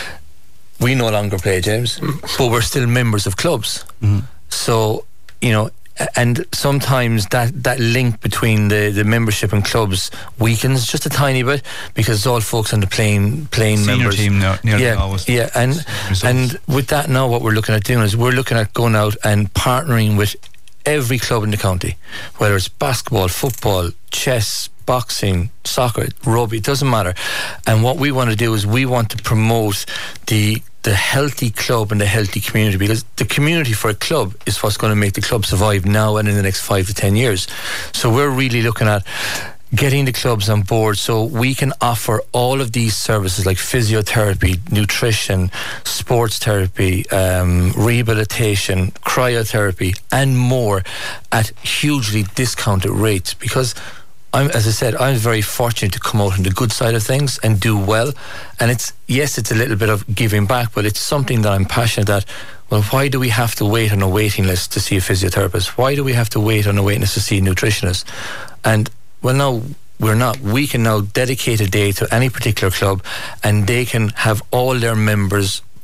we no longer play, James, but we're still members of clubs. Mm-hmm. So, you know, and sometimes that, that link between the, the membership and clubs weakens just a tiny bit, because it's all folks on the playing playing Senior members. team now, nearly yeah, always. yeah, and Results. and with that now, what we're looking at doing is we're looking at going out and partnering with every club in the county, whether it's basketball, football, chess, boxing, soccer, rugby, it doesn't matter. And what we want to do is we want to promote the the healthy club and the healthy community, because the community for a club is what's going to make the club survive now and in the next five to ten years. So we're really looking at getting the clubs on board so we can offer all of these services like physiotherapy, nutrition, sports therapy, um, rehabilitation, cryotherapy, and more at hugely discounted rates. Because I'm, as I said, I'm very fortunate to come out on the good side of things and do well. And it's, yes, it's a little bit of giving back, but it's something that I'm passionate that, well, why do we have to wait on a waiting list to see a physiotherapist? Why do we have to wait on a waiting list to see a nutritionist? And, well, no, we're not. We can now dedicate a day to any particular club, and they can have all their members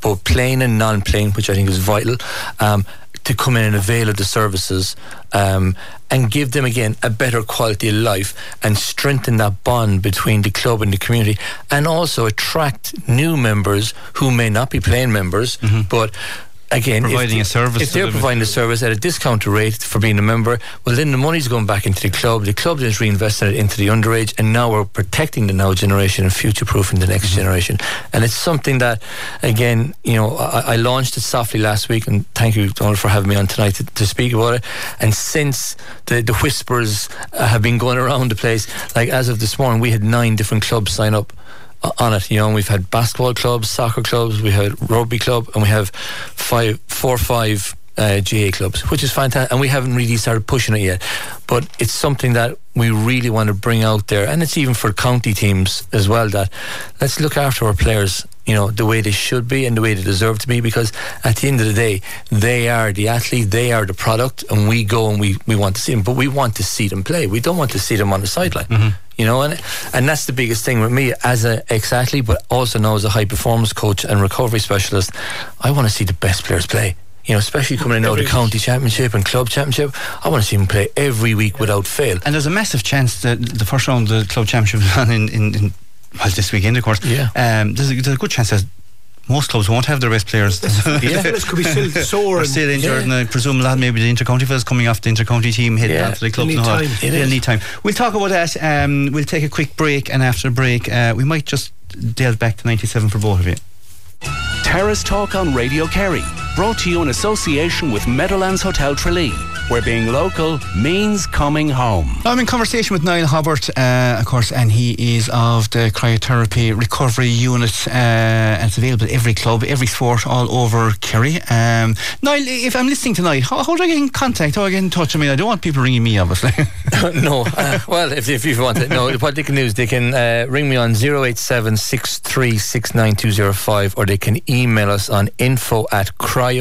both playing and non-playing, which I think is vital, um, to come in and avail of the services, um, and give them again a better quality of life and strengthen that bond between the club and the community, and also attract new members who may not be playing members, mm-hmm. but again, providing if, a service. If they're providing a service at a discounted rate for being a member, well, then the money's going back into the club. The club is reinvesting it into the underage, and now we're protecting the now generation and future-proofing the next mm-hmm. generation. And it's something that, again, you know, I, I launched it softly last week, and thank you, Donald, for having me on tonight to, to speak about it. And since the, the whispers uh, have been going around the place, like as of this morning, we had nine different clubs sign up on it, you know, and we've had basketball clubs, soccer clubs, we had rugby club, and we have five, four or five uh, G A clubs, which is fantastic. And we haven't really started pushing it yet, but it's something that we really want to bring out there, and it's even for county teams as well. That let's look after our players, you know, the way they should be and the way they deserve to be, because at the end of the day, they are the athlete, they are the product, and we go and we, we want to see them, but we want to see them play. We don't want to see them on the sideline. Mm-hmm. You know, and and that's the biggest thing with me as an ex-athlete, but also now as a high performance coach and recovery specialist. I want to see the best players play. You know, especially coming in out of the county championship and club championship, I want to see them play every week without fail. And there's a massive chance that the first round of the club championship is on in, in, in well, this weekend, of course. Yeah. Um, there's, a, there's a good chance that most clubs won't have their best players. Yeah, players could be still sore or still injured, yeah. and I presume a lot maybe the inter-county fellas coming off the inter-county team heading yeah. out to the clubs. They'll need time. It They'll need time. We'll talk about that. Um, we'll take a quick break, and after the break, uh, we might just delve back to ninety-seven for both of you. Terrace Talk on Radio Kerry, brought to you in association with Meadowlands Hotel Tralee, where being local means coming home. I'm in conversation with Niall Hobbart, uh, of course, and he is of the cryotherapy recovery unit, uh, and it's available at every club, every sport all over Kerry. Um, Niall, if I'm listening tonight, how, how do I get in contact? How do I get in touch? I mean, I don't want people ringing me, obviously. No, uh, well, if, if you want it, no, what they can do is they can uh, ring me on zero eight seven, six three six, nine two zero five, or they can email us on info at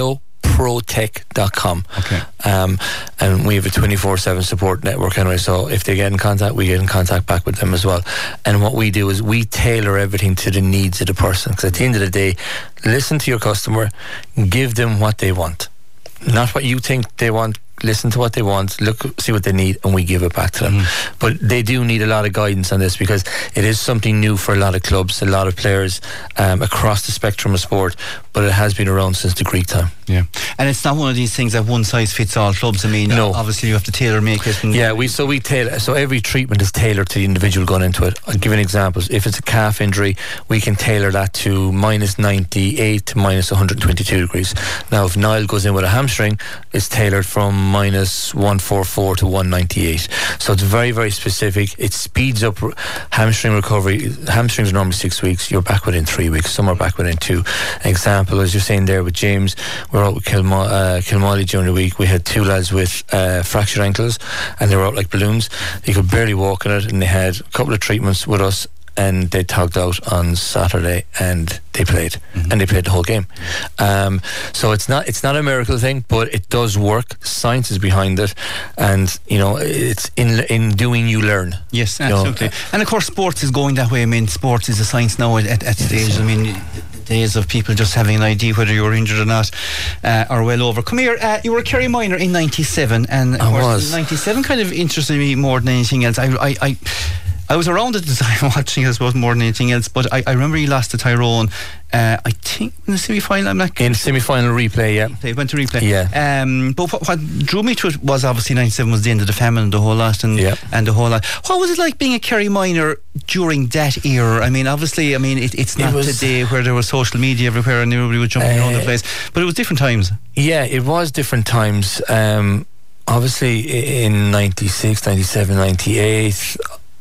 cryoprotech dot com. Okay. Um, and we have a twenty-four seven support network anyway, so if they get in contact, we get in contact back with them as well. And what we do is we tailor everything to the needs of the person, because at the end of the day, listen to your customer, give them what they want, not what you think they want. Listen to what they want, look, see what they need, and we give it back to them. Mm. But they do need a lot of guidance on this, because it is something new for a lot of clubs, a lot of players um, across the spectrum of sport, but it has been around since the Greek time. Yeah, and it's not one of these things that one size fits all clubs. I mean, no. Obviously you have to tailor make it. And yeah, we so we tailor. So every treatment is tailored to the individual going into it. I'll give you an example. If it's a calf injury, we can tailor that to minus ninety-eight to minus one hundred twenty-two degrees. Now, if Niall goes in with a hamstring, it's tailored from minus one forty-four to one ninety-eight. So it's very, very specific. It speeds up hamstring recovery. Hamstrings are normally six weeks. You're back within three weeks. Some are back within two. Example, as you're saying there with James, we're out with Kilma- uh, Kilmallie during the week. We had two lads with uh, fractured ankles, and they were out like balloons. They could barely walk in it, and they had a couple of treatments with us, and they togged out on Saturday, and they played, mm-hmm. and they played the whole game. Um, so it's not it's not a miracle thing, but it does work. Science is behind it, and you know, it's in in doing you learn. Yes, absolutely. You know, and of course, sports is going that way. I mean, sports is a science now at, at, at stage. I mean, the days of people just having an idea whether you're injured or not uh, are well over. Come here, uh, you were a Kerry minor in ninety-seven, and of I course, was. ninety-seven kind of interested me more than anything else. I, I, I I was around at the time watching, I suppose, more than anything else, but I, I remember he lost to Tyrone, uh, I think in the semi-final. I'm not in semi-final replay, yeah. They went to replay. Yeah. Um, but what, what drew me to it was obviously ninety-seven was the end of the famine, the whole lot, and yeah. and the whole lot. What was it like being a Kerry minor during that era? I mean, obviously, I mean, it, it's not it today where there was social media everywhere and everybody was jumping uh, around the place, but it was different times. Yeah, it was different times. Um, obviously, in ninety-six, ninety-seven, ninety-eight,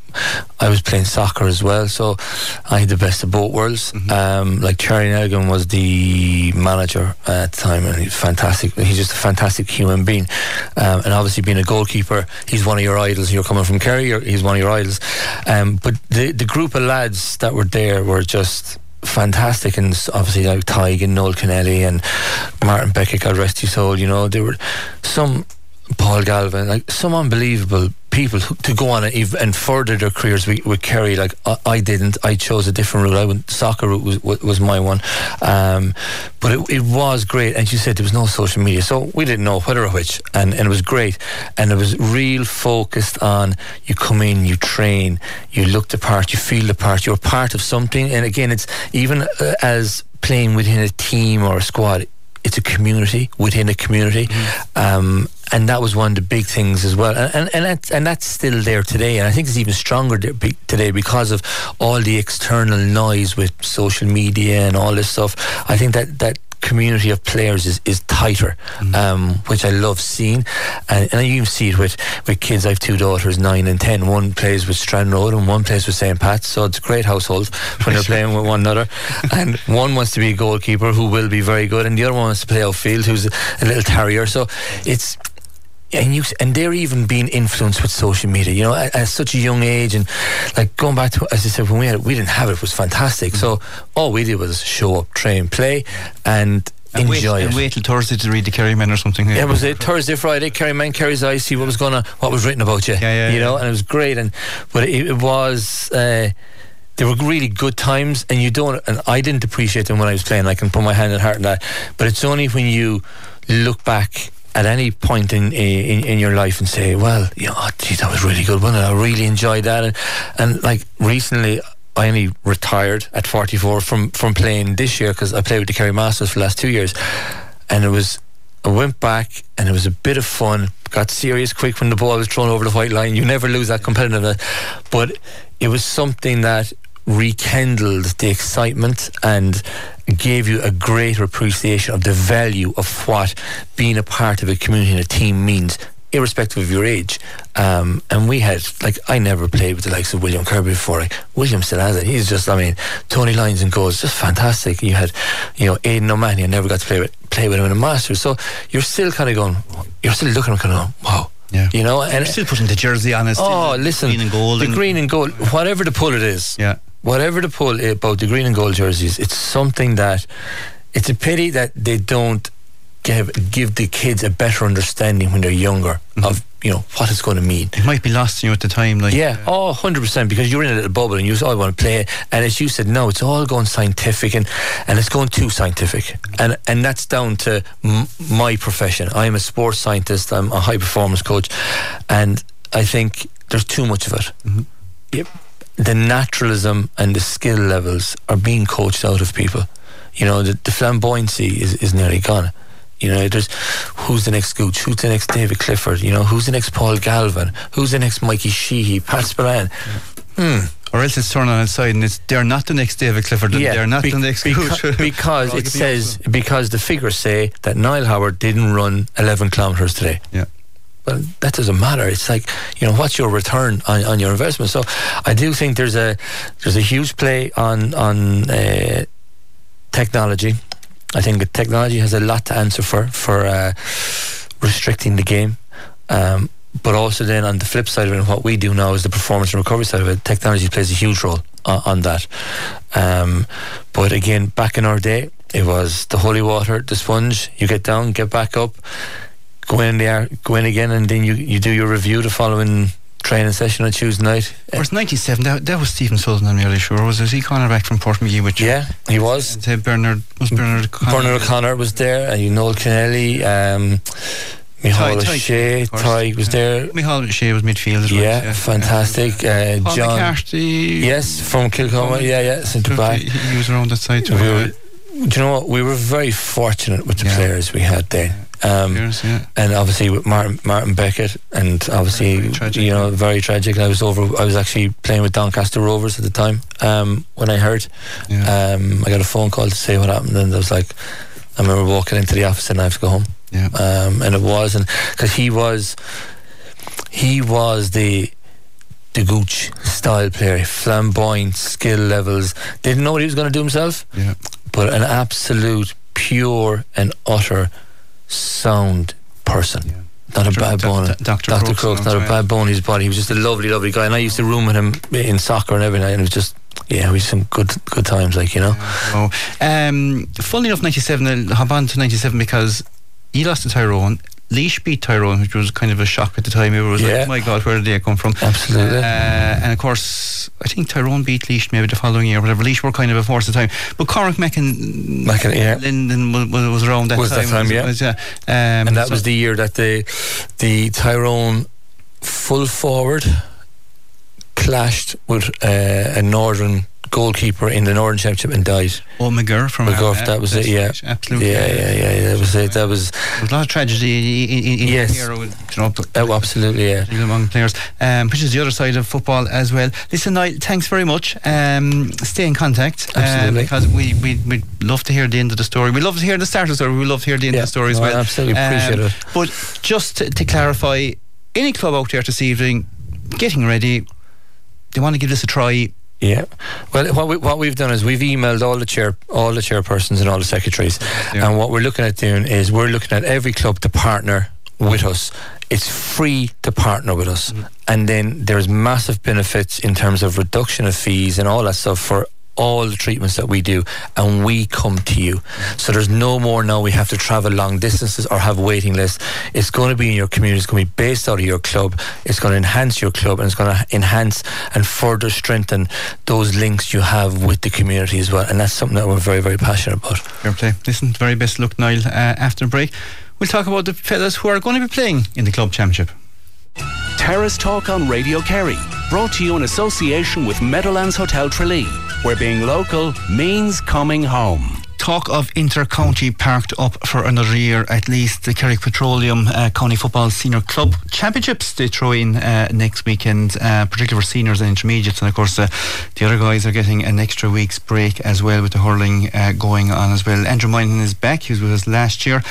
I was playing soccer as well, so I had the best of both worlds. Mm-hmm. Um, like Charlie Nelligan was the manager at the time, and he's fantastic. He's just a fantastic human being. Um, and obviously, being a goalkeeper, he's one of your idols. You're coming from Kerry, he's one of your idols. Um, but the the group of lads that were there were just fantastic, and obviously like Tig and Noel Kennelly and Martin Beckett, God rest his soul. You know, there were some Paul Galvin, like some unbelievable people who, to go on and, ev- and further their careers with, with Kerry. Like I, I didn't. I chose a different route. I went soccer route was was, was my one, um, but it, it was great. And you said there was no social media, so we didn't know whether or which, and, and it was great. And it was real focused on you come in, you train, you look the part, you feel the part, you're part of something. And again, it's even uh, as playing within a team or a squad. It's a community within a community, mm-hmm. um, and that was one of the big things as well. And and and that's, and that's still there today. And I think it's even stronger today because of all the external noise with social media and all this stuff. I think that that community of players is, is tighter, mm-hmm. um, which I love seeing. And, and you even see it with, with kids. I have two daughters, nine and ten. One plays with Strand Road and one plays with Saint Pat's, so it's a great household when they're playing with one another. And one wants to be a goalkeeper who will be very good, and the other one wants to play outfield who's a, a little terrier. So it's and you and they're even being influenced with social media, you know, at, at such a young age. And like going back to, as I said, when we had it, we didn't have it, it was fantastic. Mm-hmm. So all we did was show up, train, play, and, and enjoy wait, it. And wait till Thursday to read the Kerry Men or something. Yeah, it was it Thursday, Friday, Kerry Men, Kerry's Eyes, see what was going on, what was written about you. Yeah, yeah, you know, yeah. and it was great. And but it, it was. Uh, They were really good times, and you don't. And I didn't appreciate them when I was playing. I can put my hand on heart on that. But it's only when you look back at any point in in, in your life and say, "Well, you know, oh, gee, that was really good, wasn't it? I really enjoyed that." And and like recently, I only retired at forty-four from from playing this year because I played with the Kerry Masters for the last two years, and it was. I went back and it was a bit of fun. Got serious quick when the ball was thrown over the white line. You never lose that competitiveness, but it was something that rekindled the excitement and gave you a greater appreciation of the value of what being a part of a community and a team means, irrespective of your age. Um, and we had, like, I never played with the likes of William Kirby before. Like, William still has it. He's just, I mean, Tony Lyons and goals, just fantastic. You had, you know, Aidan O'Mahony, I never got to play with play with him in a Masters. So you're still kind of going, you're still looking at him kind of going, wow. Yeah. You know, and you're still putting the jersey on. Oh, listen, green and gold, the and green and gold, whatever the pull it is. Yeah. Whatever the pull about the green and gold jerseys, it's something that it's a pity that they don't give give the kids a better understanding when they're younger, mm-hmm. of, you know, what it's going to mean. It might be lost to you at the time, like yeah, uh, oh, one hundred percent, because you're in a little bubble and you say, oh, I want to play it. And as you said, no, it's all going scientific, and, and it's going too scientific. And and that's down to m- my profession. I'm a sports scientist, I'm a high performance coach, and I think there's too much of it. Mm-hmm. Yep. The naturalism and the skill levels are being coached out of people. You know, the, the flamboyancy is, is nearly gone. You know, there's who's the next Gooch, who's the next David Clifford, you know, who's the next Paul Galvin, who's the next Mikey Sheehy, Pat Spillane. Yeah. Hmm. Or else it's turned on its side and it's they're not the next David Clifford, yeah, they're not be, the next beca- Gooch. Because it says, because the figures say that Niall Howard didn't run eleven kilometres today. Yeah. Well, that doesn't matter. It's like, you know, what's your return on, on your investment? So I do think there's a there's a huge play on on uh, technology. I think that technology has a lot to answer for for uh, restricting the game, um, but also then on the flip side of it, and what we do now is the performance and recovery side of it. Technology plays a huge role on, on that. Um, but again, back in our day, it was the holy water, the sponge. You get down, get back up. Go in there, go in again, and then you, you do your review the following training session on Tuesday night. Of course, ninety-seven, that, that was Stephen Sullivan, I'm really sure. Was, was he cornerback from Portmagee with you? Yeah, he was. And, uh, Bernard, was Bernard O'Connor? Bernard O'Connor was there, and you Noel Kennelly, um, Micheál O'Shea, Ty was there. Micheál O'Shea was midfield as well. Yeah, yeah. Fantastic. Uh, Paul John McCarthy. Yes, from Kilcomer, yeah, yeah, centre back. He, he was around that side too. We were, do you know what? We were very fortunate with the yeah. players we had there. Um, Years, yeah. And obviously with Martin, Martin Beckett, and obviously you know, very tragic. I was over. I was actually playing with Doncaster Rovers at the time um, when I heard. Yeah. Um, I got a phone call to say what happened, and I was like, I remember walking into the office and I have to go home. Yeah. Um, and it was, and because he was, he was the the Gooch style player, flamboyant, skill levels. Didn't know what he was going to do himself. Yeah. But an absolute pure and utter sound person. Yeah. Not Doctor a bad bone. D- Doctor Doctor Crooks, not a bad bone in his body. He was just a lovely, lovely guy. And I used to room with him in soccer and every night, and it was just, yeah, we had some good good times, like, you know. Yeah, oh. um, funnily enough, ninety-seven, I'll hop on to ninety-seven because he lost to Tyrone. Laois beat Tyrone, which was kind of a shock at the time. It was Yeah. like, my God, where did they come from? Absolutely. Uh, and of course, I think Tyrone beat Laois maybe the following year, whatever. Laois were kind of a force at the time. But Cormac Mackin, Mackin, yeah. Linden was, was around that Was time. that time, yeah. Was, yeah. Um, and that so- was the year that the the Tyrone full forward clashed with uh, a Northern goalkeeper in the Northern Championship and died. Oh, McGurr from McGurr, uh, that was it, yeah. Absolutely. Yeah, yeah, yeah, that was it. That was There was a lot of tragedy in, in, in Yes. the era with, you know, oh, absolutely, yeah. among players, um, which is the other side of football as well. Listen, Niall, thanks very much. Um, stay in contact, um, Absolutely. because we we we love to hear the end of the story. We love to hear the start of the story. We love to hear the end Yeah, of the story as no, well. I absolutely appreciate it. But just to, to clarify, any club out there this evening getting ready, they want to give this a try. Yeah. Well, what we what we've done is we've emailed all the chair all the chairpersons and all the secretaries, Yeah. and what we're looking at doing is we're looking at every club to partner with us. It's free to partner with us, mm. and then there's massive benefits in terms of reduction of fees and all that stuff for all the treatments that we do, and we come to you. So there's no more now we have to travel long distances or have waiting lists. It's going to be in your community. It's going to be based out of your club. It's going to enhance your club, and it's going to enhance and further strengthen those links you have with the community as well, and that's something that we're very, very passionate about. Fair play. Listen, very best luck, Niall. Uh, after the break, we'll talk about the fellas who are going to be playing in the club championship. Terrace Talk on Radio Kerry, brought to you in association with Meadowlands Hotel Tralee, where being local means coming home. Talk of inter-county parked up for another year at least. The Kerry Petroleum uh, County Football Senior Club Championships, they throw in uh, next weekend, uh, particularly for seniors and intermediates, and of course uh, the other guys are getting an extra week's break as well, with the hurling uh, going on as well. Andrew Moynihan is back. He was with us last year,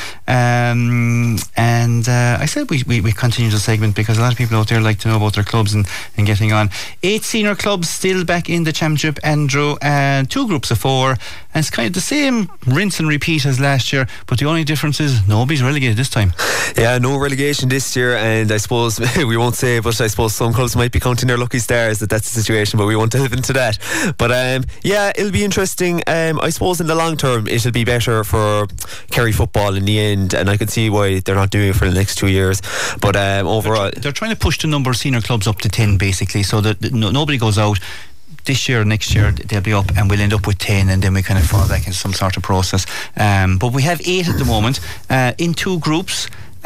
um, and uh, I said we, we, we continue the segment because a lot of people out there like to know about their clubs and, and getting on. Eight senior clubs still back in the championship, Andrew, and two groups of four, and it's kind of the same rinse and repeat as last year, but the only difference is nobody's relegated this time. Yeah, no relegation this year, and I suppose we won't say, but I suppose some clubs might be counting their lucky stars that that's the situation, but we won't delve into that. But um, yeah, it'll be interesting. um, I suppose in the long term it'll be better for Kerry football in the end, and I can see why they're not doing it for the next two years. But um, overall they're, tr- they're trying to push the number of senior clubs up to ten basically, so that, that no, nobody goes out. This year, next year, they'll be up, and we'll end up with ten, and then we kind of fall back into some sort of process. Um, but we have eight at the moment, uh, in two groups.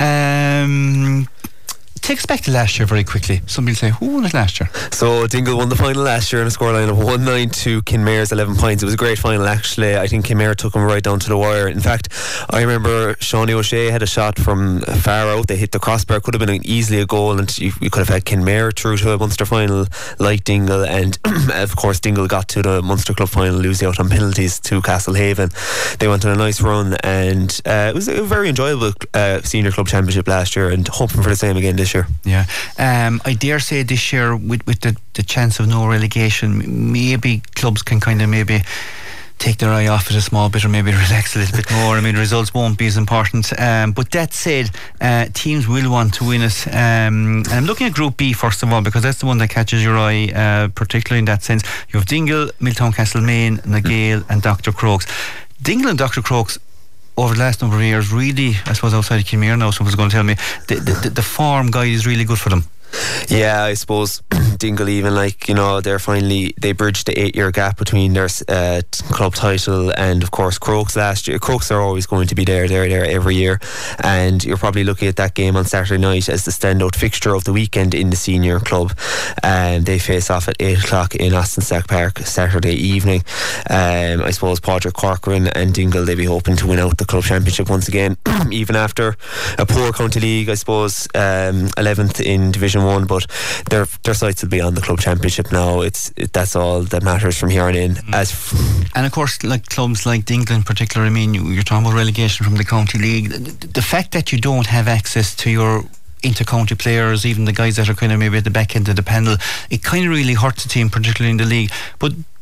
Um, take us back to last year very quickly. Somebody will say, who won it last year? So Dingle won the final last year in a scoreline of one nine to Kinmare's eleven points. It was a great final actually. I think Kinmare took them right down to the wire. In fact, I remember Shawnee O'Shea had a shot from far out. They hit the crossbar. Could have been an, easily a goal, and you, you could have had Kinmare through to a Munster final like Dingle, and of course Dingle got to the Munster Club final, losing out on penalties to Castlehaven. They went on a nice run, and uh, it was a very enjoyable uh, senior club championship last year, and hoping for the same again this year. Yeah, um, I dare say this year with, with the, the chance of no relegation, maybe clubs can kind of maybe take their eye off it a small bit, or maybe relax a little bit more. I mean, results won't be as important, um, but that said, uh, teams will want to win it, um, and I'm looking at Group B first of all, because that's the one that catches your eye, uh, particularly in that sense. You have Dingle, Milltown Castlemaine, Nagale and Doctor Crokes. Dingle and Doctor Crokes over the last number of years, really, I suppose outside of Kinmare now, someone's going to tell me, the, the, the form guide is really good for them. Yeah, I suppose Dingle, even like, you know, they're finally, they bridged the eight year gap between their uh, club title and of course Crokes last year. Crokes are always going to be there, they're there every year, and you're probably looking at that game on Saturday night as the standout fixture of the weekend in the senior club, and they face off at eight o'clock in Austin Stack Park Saturday evening. um, I suppose Padraig Corcoran and Dingle, they'll be hoping to win out the club championship once again, even after a poor county league, I suppose, um, eleventh in Division one, but their their sights will be on the club championship now. It's it, that's all that matters from here on in. Mm. As f- and of course, like clubs like Dingle in particular, I mean, you, you're talking about relegation from the county league. The, the fact that you don't have access to your inter-county players, even the guys that are kind of maybe at the back end of the panel, it kind of really hurts the team, particularly in the league. But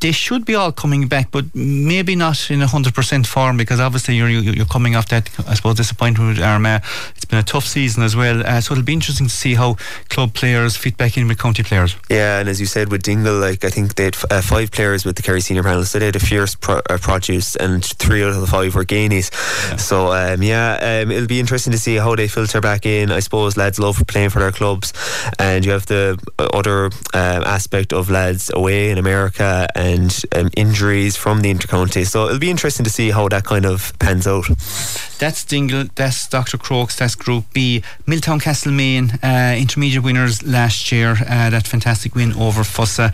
they should be all coming back, but maybe not in a hundred percent form, because obviously you're you're coming off that, I suppose, disappointment with Armagh. It's been a tough season as well, uh, so it'll be interesting to see how club players fit back in with county players. Yeah, and as you said with Dingle, like I think they had f- uh, five players with the Kerry senior panel, so they had a fierce pro- uh, produce, and three out of the five were Gainies. Yeah. So um, yeah, um, it'll be interesting to see how they filter back in. I suppose lads love playing for their clubs, and you have the other um, aspect of lads away in America and um, injuries from the intercounty, so it'll be interesting to see how that kind of pans out. That's Dingle, that's Doctor Crokes, that's Group B. Milltown Castlemaine, uh, intermediate winners last year, uh, that fantastic win over Fossa.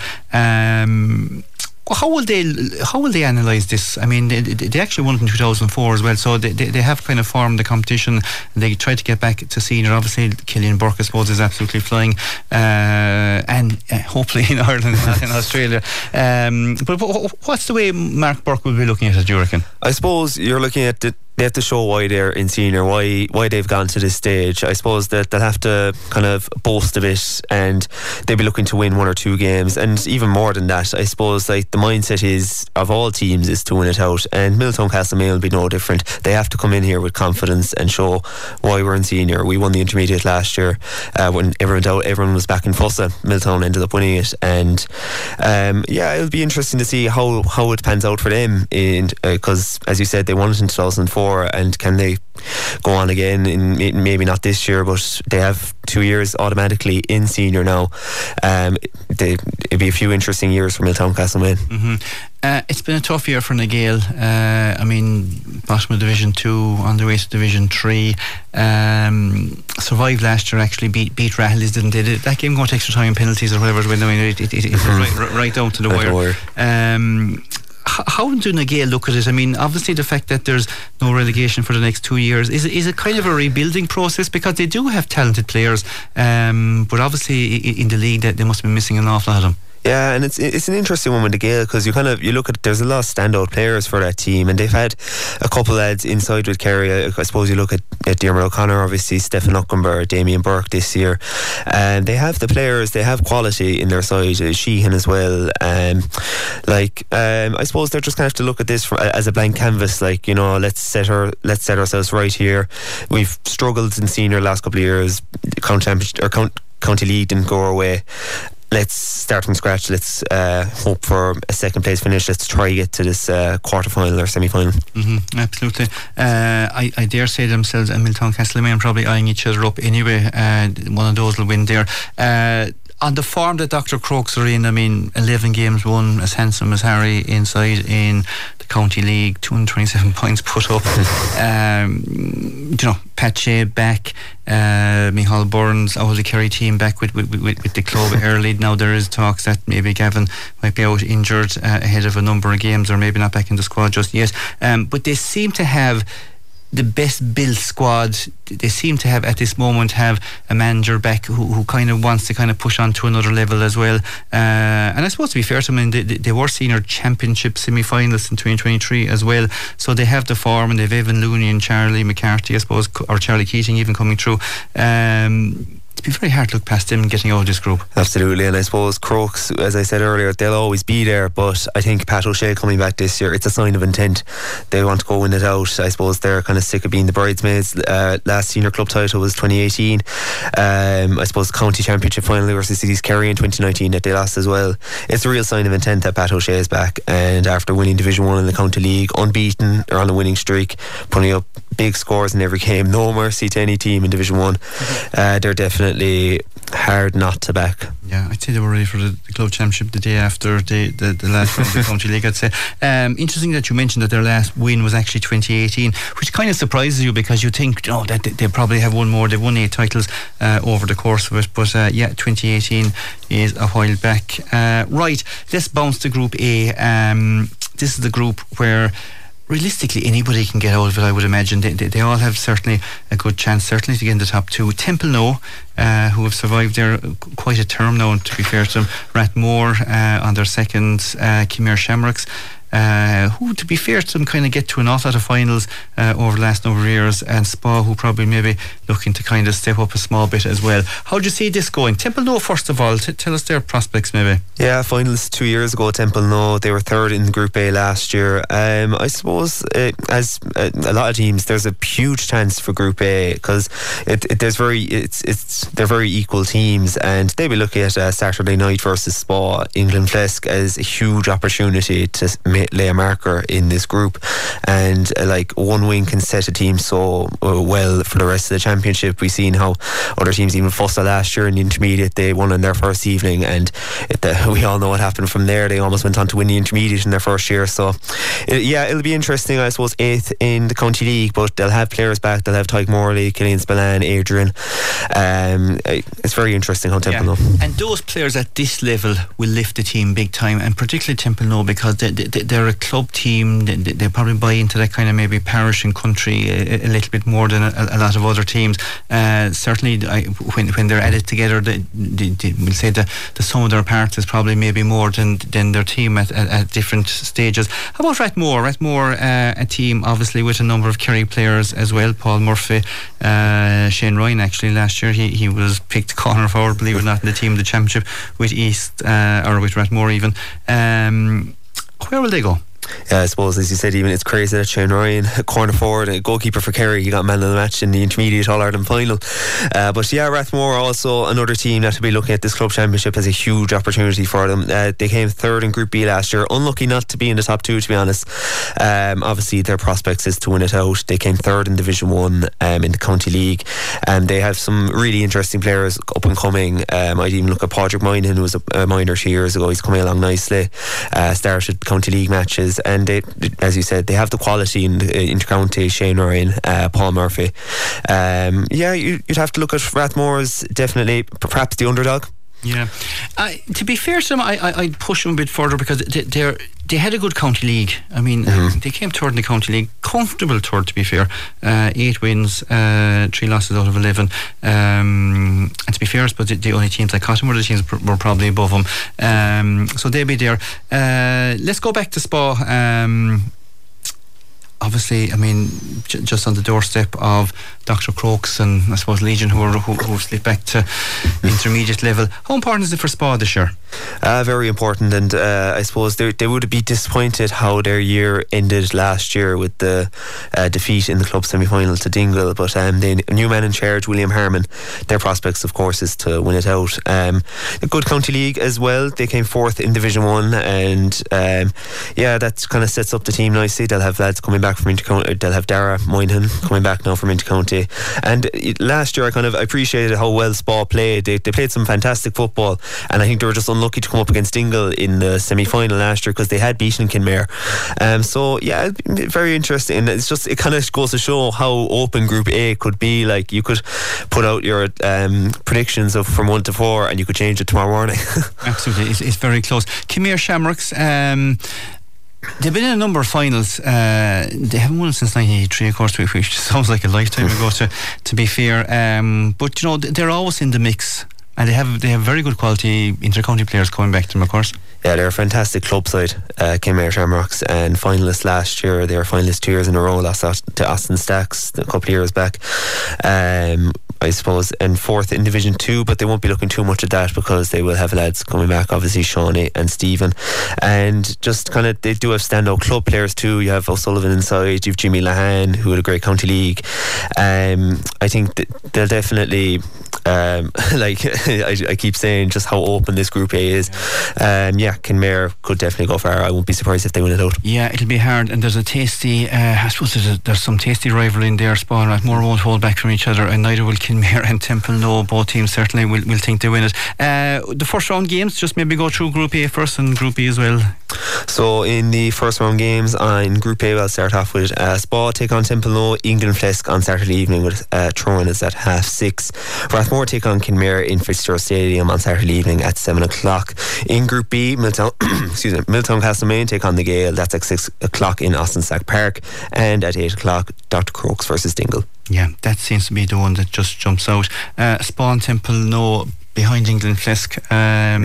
Um, how will they how will they analyse this? I mean, they, they actually won it in two thousand four as well, so they, they, they have kind of formed the competition. They tried to get back to senior. Obviously Killian Burke, I suppose, is absolutely flying, uh, and uh, hopefully in Ireland, not in Australia. Um, but what's the way Mark Burke will be looking at it, do you reckon? I suppose you're looking at the they have to show why they're in senior, why why they've gone to this stage. I suppose that they'll have to kind of boast a bit, and they'll be looking to win one or two games, and even more than that. I suppose like the mindset is of all teams is to win it out, and Milltown Castlemaine will be no different. They have to come in here with confidence and show why we're in senior. We won the intermediate last year uh, when everyone out, everyone was back in Fossa. Milltown ended up winning it, and um, yeah, it'll be interesting to see how how it pans out for them. In because uh, as you said, they won it in two thousand four. And can they go on again in maybe not this year, but they have two years automatically in senior now. Um, they, it'd be a few interesting years for Milltown Castlemaine. Mm-hmm. Uh, it's been a tough year for Nagale. Uh, I mean, bottom of Division two, on the way to Division three. Um, survived last year, actually beat beat Rahilly's, didn't they? Did that game go to extra time, penalties or whatever? I mean, it, it, it, it mm-hmm. was right, right down to the wire. wire. Um, How do Nagale look at it? I mean, obviously the fact that there's no relegation for the next two years, is it, is it kind of a rebuilding process? Because they do have talented players, um, but obviously in the league they must be missing an awful lot of them. Yeah, and it's it's an interesting one with the Gale, because you kind of you look at there's a lot of standout players for that team, and they've had a couple lads inside with Kerry. I, I suppose you look at, at Diarmuid O'Connor, obviously Stephen Luckenberg, Damien Burke this year, and they have the players, they have quality in their side. uh, Sheehan as well. Um, like um, I suppose they're just going to have to look at this for, as a blank canvas. Like, you know, let's set our let's set ourselves right here. We've struggled in senior last couple of years. County championship or count, county league didn't go our way. Let's start from scratch. Let's uh, hope for a second place finish. Let's try to get to this uh, quarter final or semi final. Mm-hmm, absolutely. Uh, I, I dare say themselves and Milltown Castlemaine probably eyeing each other up anyway. Uh, one of those will win there. Uh, on the form that Doctor Crokes are in, I mean, eleven games won, as handsome as Harry inside in the County League, two hundred twenty-seven points put up. um, you know, Pat Shea back, uh, Michal Burns out of the Kerry team back with, with, with, with the club early. Now there is talks that maybe Gavin might be out injured uh, ahead of a number of games, or maybe not back in the squad just yet. Um, but they seem to have the best built squad. They seem to have at this moment have a manager back who, who kind of wants to kind of push on to another level as well, uh, and I suppose to be fair to them, I mean, they, they were senior championship semi-finalists in twenty twenty-three as well, so they have the form, and they've Evan Looney and Charlie McCarthy, I suppose, or Charlie Keating even coming through. um It'd be very hard to look past them getting out of this group. Absolutely, and I suppose Crokes, as I said earlier, they'll always be there, but I think Pat O'Shea coming back this year, it's a sign of intent. They want to go win it out. I suppose they're kind of sick of being the bridesmaids. Uh, last senior club title was twenty eighteen. um, I suppose the county championship final versus Cities Kerry in twenty nineteen that they lost as well. It's a real sign of intent that Pat O'Shea is back, and after winning Division one in the county league, unbeaten or on a winning streak, putting up big scores in every game, no mercy to any team in Division one. Mm-hmm. uh, they're definitely hard not to back. Yeah, I'd say they were ready for the, the club championship the day after the, the, the last win of the county league, I'd say. Um, interesting that you mentioned that their last win was actually twenty eighteen, which kind of surprises you, because you think, oh, that they, they probably have won more. They've won eight titles uh, over the course of it, but uh, yeah, twenty eighteen is a while back. Uh, right, let's bounce to Group A. Um, this is the group where realistically anybody can get out of it, I would imagine. They, they, they all have certainly a good chance, certainly to get in the top two. Temple No, uh, who have survived there quite a term now, to be fair to them. Rathmore uh, on their second, uh, Khmer Shamrocks. uh, who, to be fair to them, kind of get to an awful lot of finals uh, over the last number of years, and Spa, who probably maybe looking to kind of step up a small bit as well. How do you see this going? Temple first of all, t- tell us their prospects maybe. Yeah, finals two years ago, Temple they were third in Group A last year. Um, I suppose uh, as uh, a lot of teams, there's a huge chance for Group A because it, it, there's very it's it's they're very equal teams, and they will look at uh, Saturday night versus Spa England Flesk as a huge opportunity to ma- lay a marker in this group, and uh, like one win can set a team so uh, well for the rest of the championship. We've seen how other teams, even Fossa last year in the intermediate, they won on their first evening, and it, uh, we all know what happened from there. They almost went on to win the intermediate in their first year. So it, yeah, it'll be interesting. I suppose eighth in the county league, but they'll have players back. They'll have Tyke Morley, Killian Spillane, Adrian. Um, it's very interesting how Temple yeah. And those players at this level will lift the team big time, and particularly Temple No, because they, they, they're a club team. They, they probably buy into that kind of maybe parish and country a, a little bit more than a, a lot of other teams. Uh, certainly, I, when when they're added together, they, they, they, we'll say the, the sum of their parts is probably maybe more than, than their team at, at, at different stages. How about Rathmore? Rathmore, uh, a team obviously with a number of Kerry players as well. Paul Murphy, uh, Shane Ryan actually last year he, he was picked corner forward, believe it or not, in the team of the championship with East uh, or with Rathmore even. Um, where will they go? Yeah, I suppose, as you said, even it's crazy that Shane Ryan, corner forward, a goalkeeper for Kerry, he got man of the match in the intermediate All-Ireland final. Uh, but yeah, Rathmore also another team that to be looking at this club championship has a huge opportunity for them. Uh, they came third in Group B last year, unlucky not to be in the top two, to be honest. Um, obviously their prospects is to win it out. They came third in Division one um, in the county league, and they have some really interesting players up and coming. um, I'd even look at Padraig Moynihan, who was a, a minor two years ago. He's coming along nicely, uh, started county league matches, and they, as you said, they have the quality in the inter-county. Shane Ryan, uh, Paul Murphy. Um, yeah, you, you'd have to look at Rathmore as definitely perhaps the underdog. Yeah, uh, to be fair to them, I, I, I'd push them a bit further because they, they're they had a good county league. I mean, mm-hmm. they came third in the county league, comfortable third to be fair. Uh, eight wins, uh, three losses out of eleven. Um, and to be fair, I suppose the, the only teams like Cotton were the teams pr- were probably above them. Um, so they'll be there. Uh, let's go back to Spa. Um, Obviously, I mean, j- just on the doorstep of Doctor Crokes and I suppose Legion, who are who, who slipped back to intermediate level. How important is it for Spa this year? Uh, very important, and uh, I suppose they, they would be disappointed how their year ended last year with the uh, defeat in the club semi-final to Dingle. But um, the new man in charge, William Harmon, their prospects, of course, is to win it out. Um, a good county league as well. They came fourth in Division One, and um, yeah, that kind of sets up the team nicely. They'll have lads coming back from inter-county. They'll have Dara Moynihan coming back now from inter-county. And it, last year, I kind of appreciated how well Spa played. They, they played some fantastic football, and I think they were just unlucky to come up against Dingle in the semi-final last year because they had beaten Kinmare. Um, so yeah, very interesting. And it's just, it kind of goes to show how open Group A could be. Like, you could put out your um, predictions of from one to four, and you could change it tomorrow morning. Absolutely, it's, it's very close. Kinmare Shamrocks. Um, They've been in a number of finals. Uh, they haven't won since nineteen eighty-three, of course, which sounds like a lifetime ago. To to be fair, um, but you know they're always in the mix, and they have they have very good quality inter-county players coming back to them, of course. Yeah, they're a fantastic club side, uh, Kinmare Shamrocks, and finalists last year. They were finalists two years in a row, lost to Austin Stacks a couple of years back. Um, I suppose, and fourth in Division two, but they won't be looking too much at that because they will have lads coming back, obviously Shawnee and Stephen, and just kind of, they do have standout club players too. You have O'Sullivan inside, you've Jimmy Lahan, who had a great county league. um, I think that they'll definitely um, like I, I keep saying just how open this Group A is. um, yeah, Kinmare could definitely go far. I won't be surprised if they win it out. Yeah, it'll be hard, and there's a tasty uh, I suppose there's, a, there's some tasty rivalry in there. Spa and Rathmore won't hold back from each other, and neither will Kinmare and Temple No. Both teams certainly will, will think they win it. Uh, the first round games, just maybe go through Group A first and Group B as well. So in the first round games on Group A, we'll start off with uh, Spa take on Temple No. England Flesk on Saturday evening with uh, throwing is at half six. Rathmore take on Kinmare in Fitzgerald Stadium on Saturday evening at seven o'clock. In Group B, Milltown excuse me, Milltown Castlemaine take on the Gale. That's at six o'clock in Austin Stack Park, and at eight o'clock Doctor Crokes versus Dingle. Yeah, that seems to be the one that just jumps out. uh, Spa and Temple No behind England Flesk. um, mm.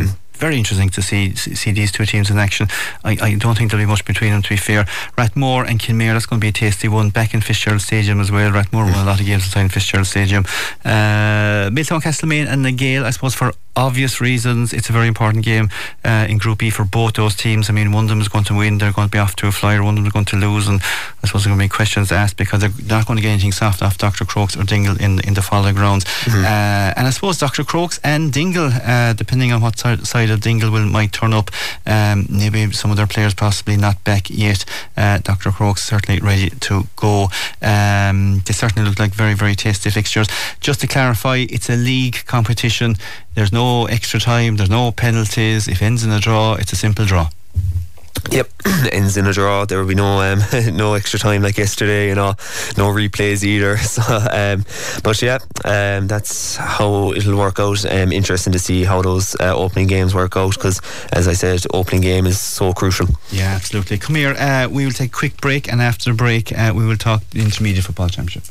very interesting to see see these two teams in action. I, I don't think there'll be much between them, to be fair. Rathmore and Kilmare, that's going to be a tasty one, back in Fitzgerald Stadium as well. Rathmore won a lot of games inside in Fitzgerald Stadium. uh, Milltown Castlemaine and Nagale, I suppose for obvious reasons it's a very important game uh, in Group E for both those teams. I mean, one of them is going to win, they're going to be off to a flyer, one of them is going to lose, and I suppose there are going to be questions asked because they're not going to get anything soft off Doctor Crokes or Dingle in, in the following rounds. Mm-hmm. uh, and I suppose Doctor Crokes and Dingle, uh, depending on what side, side of Dingle will might turn up, um, maybe some of their players possibly not back yet. uh, Doctor Crokes certainly ready to go. Um, they certainly look like very very tasty fixtures. Just to clarify, it's a league competition. There's no extra time, there's no penalties. If it ends in a draw, it's a simple draw. Yep, ends in a draw. There will be no um, no extra time like yesterday, you know, no replays either. So, um, but yeah, um, that's how it'll work out. Um, interesting to see how those uh, opening games work out because, as I said, opening game is so crucial. Yeah, absolutely. Come here, uh, we will take a quick break, and after the break, uh, we will talk the Intermediate Football Championship.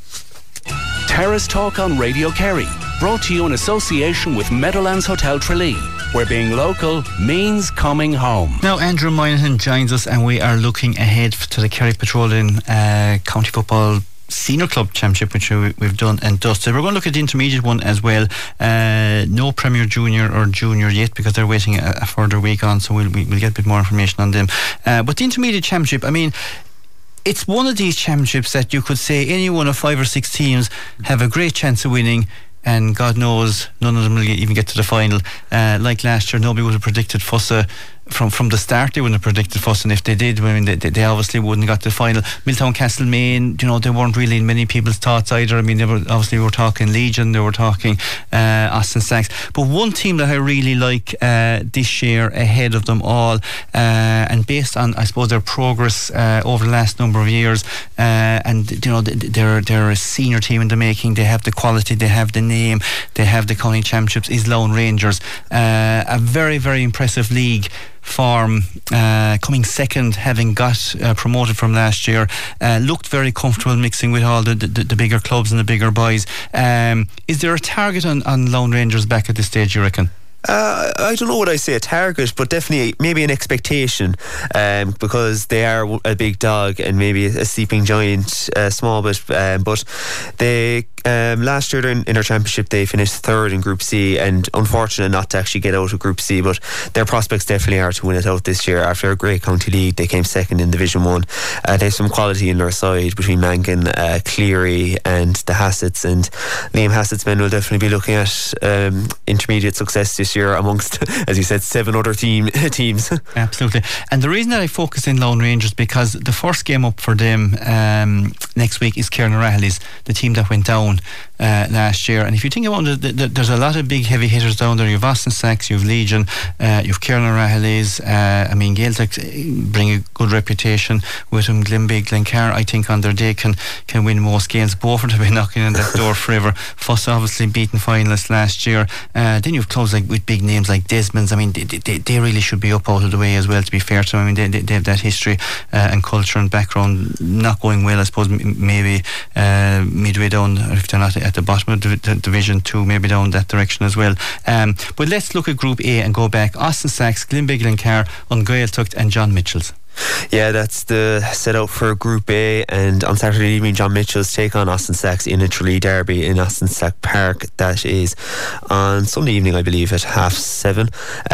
Terrace Talk on Radio Kerry, brought to you in association with Meadowlands Hotel Tralee, where being local means coming home. Now Andrew Moynihan joins us, and we are looking ahead to the Kerry Petroleum uh, County Football Senior Club Championship, which we've done and dusted. We're going to look at the intermediate one as well. Uh, no Premier Junior or Junior yet because they're waiting a, a further week on, so we'll, we'll get a bit more information on them. Uh, but the intermediate championship, I mean, it's one of these championships that you could say any one of five or six teams have a great chance of winning, and God knows none of them will even get to the final. Uh, like last year, nobody would have predicted Fossa from from the start. They wouldn't have predicted Fossa, and if they did, I mean, they, they obviously wouldn't have got to the final. Milltown Castlemaine, you know, they weren't really in many people's thoughts either. I mean, they were obviously we were talking Legion, they were talking uh, Austin Sacks, but one team that I really like uh, this year ahead of them all, uh, and based on I suppose their progress uh, over the last number of years, uh, and you know they're they're a senior team in the making. They have the quality, they have the name, they have the county championships. Is Lone Rangers, uh, a very very impressive league form, uh, coming second, having got uh, promoted from last year. Uh, looked very comfortable mixing with all the, the, the bigger clubs and the bigger boys. Um, is there a target on, on Lone Rangers back at this stage, you reckon? Uh, I don't know what I say a target, but definitely maybe an expectation, um, because they are a big dog and maybe a sleeping giant, uh, small bit, um, but they um, last year in, in their championship they finished third in Group C, and unfortunate not to actually get out of Group C, but their prospects definitely are to win it out this year. After a great county league, they came second in Division one. Uh, they have some quality in their side between Mangan, uh, Cleary and the Hassets, and Liam Hassett's men will definitely be looking at um, intermediate success this year amongst, as you said, seven other team teams. Absolutely. And the reason that I focus in Lone Rangers, because the first game up for them um, next week is Kieran O'Rahilly's, the team that went down uh, last year. And if you think about it, the, the, there's a lot of big heavy hitters down there. You've Austin Sacks, you've Legion, uh, you've Kieran O'Rahilly's. Uh, I mean, Gaeltacht bring a good reputation with them. Glenbeigh, Glencar, I think on their day can can win most games. Beaufort have been knocking on that door forever. Foss obviously beaten finalists last year. Uh, then you've clubs like with big names like Desmond's. I mean, they, they, they really should be up out of the way as well, to be fair to them. I mean, they, they, they have that history uh, and culture and background not going well, I suppose, m- maybe uh, midway down, if they're not at the bottom of the, the Division two, maybe down that direction as well. Um, but let's look at Group A and go back. Austin Sacks, Glenbeigh, Glencar, Gaeltacht and John Mitchell's. Yeah, that's the set out for Group A, and on Saturday evening John Mitchell's take on Austin Sacks in a Tralee derby in Austin Sack Park. That is on Sunday evening, I believe, at half seven,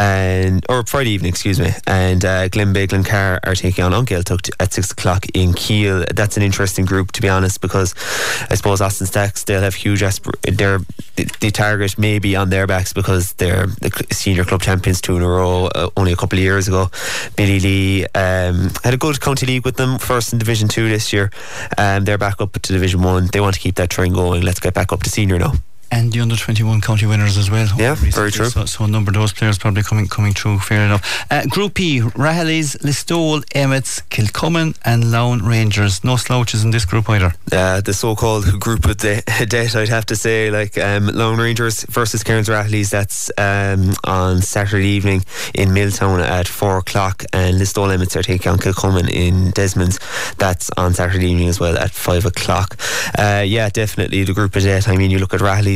and or Friday evening, excuse me. And uh, Glenbeigh, Glencar are taking on Gaeltacht at six o'clock in Kiel. That's an interesting group, to be honest, because I suppose Austin Sacks, they'll have huge aspir- they're the, the target may be on their backs because they're the senior club champions two in a row uh, only a couple of years ago. Billy Lee um, had a good county league with them, first in Division two this year. Um, they're back up to Division one. They want to keep that train going. Let's get back up to senior now. And the under twenty-one county winners as well. Yeah, recently. very true. So, so a number of those players probably coming coming through, fair enough. Uh, Group E, Rahilly's, Listowel, Emmets, Kilcummin and Lone Rangers. No slouches in this group either. Uh, the so-called group of de- death, I'd have to say. Like um, Lone Rangers versus Cairns Rahilly's, that's um, on Saturday evening in Milltown at four o'clock, and Listowel Emmets are taking on Kilcummin in Desmond's. That's on Saturday evening as well at five o'clock. Uh, yeah, definitely the group of death. I mean, you look at Rahilly's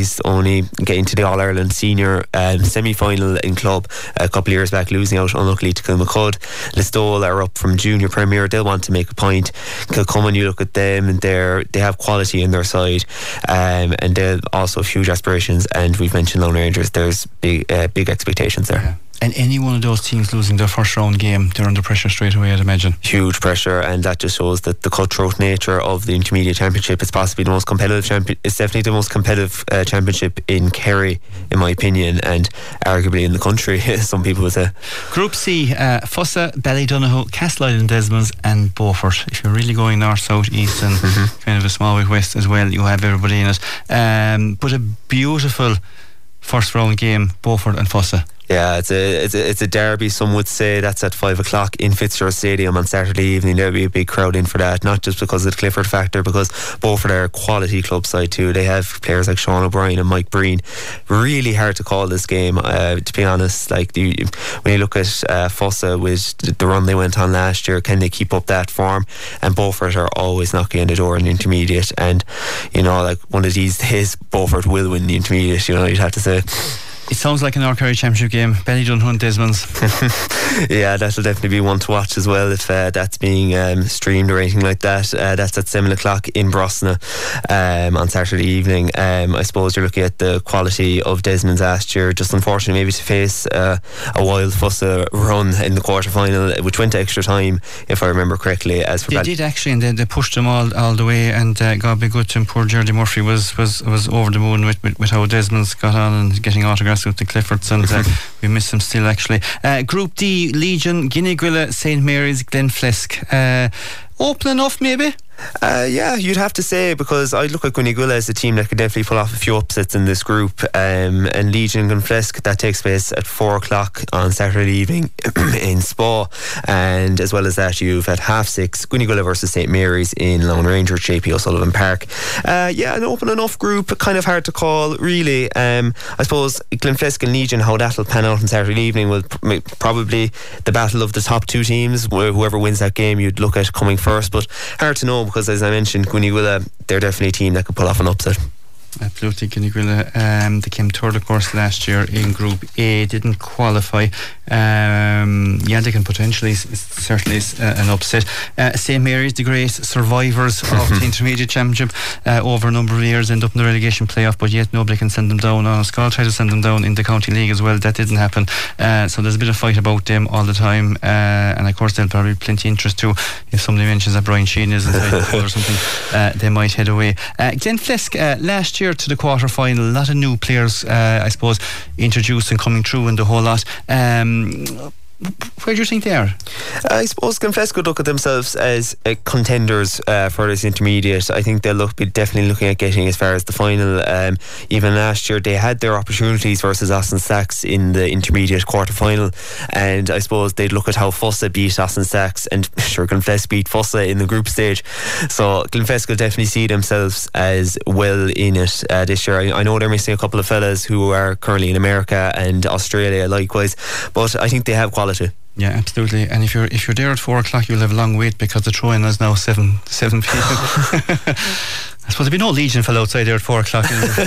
Kerry's only getting to the All-Ireland Senior um, semi-final in club a couple of years back, losing out unluckily to Kilmacud. Listowel are up from Junior Premier. They'll want to make a point. Kilcummin, you look at them and they're they have quality in their side, um, and they also have huge aspirations. And we've mentioned Lone Rangers. There's big uh, big expectations there. Yeah. And any one of those teams losing their first round game, they're under pressure straight away, I'd imagine. Huge pressure, and that just shows that the cutthroat nature of the Intermediate Championship is possibly the most competitive champion. It's definitely the most competitive uh, championship in Kerry, in my opinion, and arguably in the country. Some people would say. Group C: uh, Fossa, Ballydonoghue, Castleisland, Desmonds, and Beaufort. If you're really going north, south, east, and mm-hmm. kind of a small way west as well, you have everybody in it. Um, but a beautiful first round game, Beaufort and Fossa. Yeah, it's a, it's a it's a derby. Some would say that's at five o'clock in Fitzgerald Stadium on Saturday evening. There'll be a big crowd in for that, not just because of the Clifford factor, because Beaufort are a quality club side too. They have players like Sean O'Brien and Mike Breen. Really hard to call this game, uh, to be honest. Like the, when you look at uh, Fossa with the run they went on last year, can they keep up that form? And Beaufort are always knocking on the door in the intermediate, and you know, like one of these days Beaufort will win the intermediate. You know, you'd have to say. It sounds like an North Kerry Championship game. Ballydonoghue and Desmonds. Yeah, that'll definitely be one to watch as well if uh, that's being um, streamed or anything like that. Uh, that's at seven o'clock in Brosna um, on Saturday evening. Um, I suppose you're looking at the quality of Desmonds last year. Just unfortunately maybe to face uh, a wild Fossa run in the quarter final, which went to extra time, if I remember correctly. As for they Bal- did actually, and they, they pushed them all all the way, and uh, God be good to him. Poor Gerdy Murphy was was was over the moon with, with, with how Desmonds got on and getting autographs with the Cliffords, and uh, we miss him still actually. Uh, Group D: Legion, Guineguilla, Saint Mary's, Glenflesk. Uh, open enough maybe? Uh, yeah, you'd have to say, because I look at Guineguilla as a team that could definitely pull off a few upsets in this group, um, and Legion and Glenflesk, that takes place at four o'clock on Saturday evening in Spa, and as well as that you've at half six Guineguilla versus Saint Mary's in Lone Ranger, J P O'Sullivan Park. Uh, yeah, an open enough group, kind of hard to call really. um, I suppose Glenflesk and Legion, how that'll pan out on Saturday evening will pr- probably the battle of the top two teams. Whoever wins that game you'd look at coming first, but hard to know, because as I mentioned, Guineguilla, they're definitely a team that could pull off an upset. Absolutely. Guineguilla, um, they came third of course last year in Group A, didn't qualify. um, yeah, they can potentially certainly uh, an upset. uh, Saint Mary's, the great survivors of the Intermediate Championship, uh, over a number of years, end up in the relegation playoff, but yet nobody can send them down. On Skull tried to send them down in the County League as well, that didn't happen. uh, so there's a bit of fight about them all the time, uh, and of course there'll probably be plenty of interest too. If somebody mentions that Brian Sheehan is inside the pool or something, uh, they might head away. uh, Glenflesk, uh, last year to the quarter final, a lot of new players uh, I suppose introduced and coming through in the whole lot. um, Where do you think they are? I suppose Glenflesk could look at themselves as uh, contenders uh, for this intermediate. I think they'll look, be definitely looking at getting as far as the final. Um, even last year they had their opportunities versus Austin Sachs in the intermediate quarter final, and I suppose they'd look at how Fossa beat Austin Sachs, and sure, Glenflesk beat Fossa in the group stage. So Glenflesk will definitely see themselves as well in it uh, this year. I, I know they're missing a couple of fellas who are currently in America and Australia likewise, but I think they have quality. Yeah, absolutely. And if you're if you're there at four o'clock, you'll have a long wait, because the throw-in is now seven seven p.m. I suppose there'd be no Legion fellow outside there at four o'clock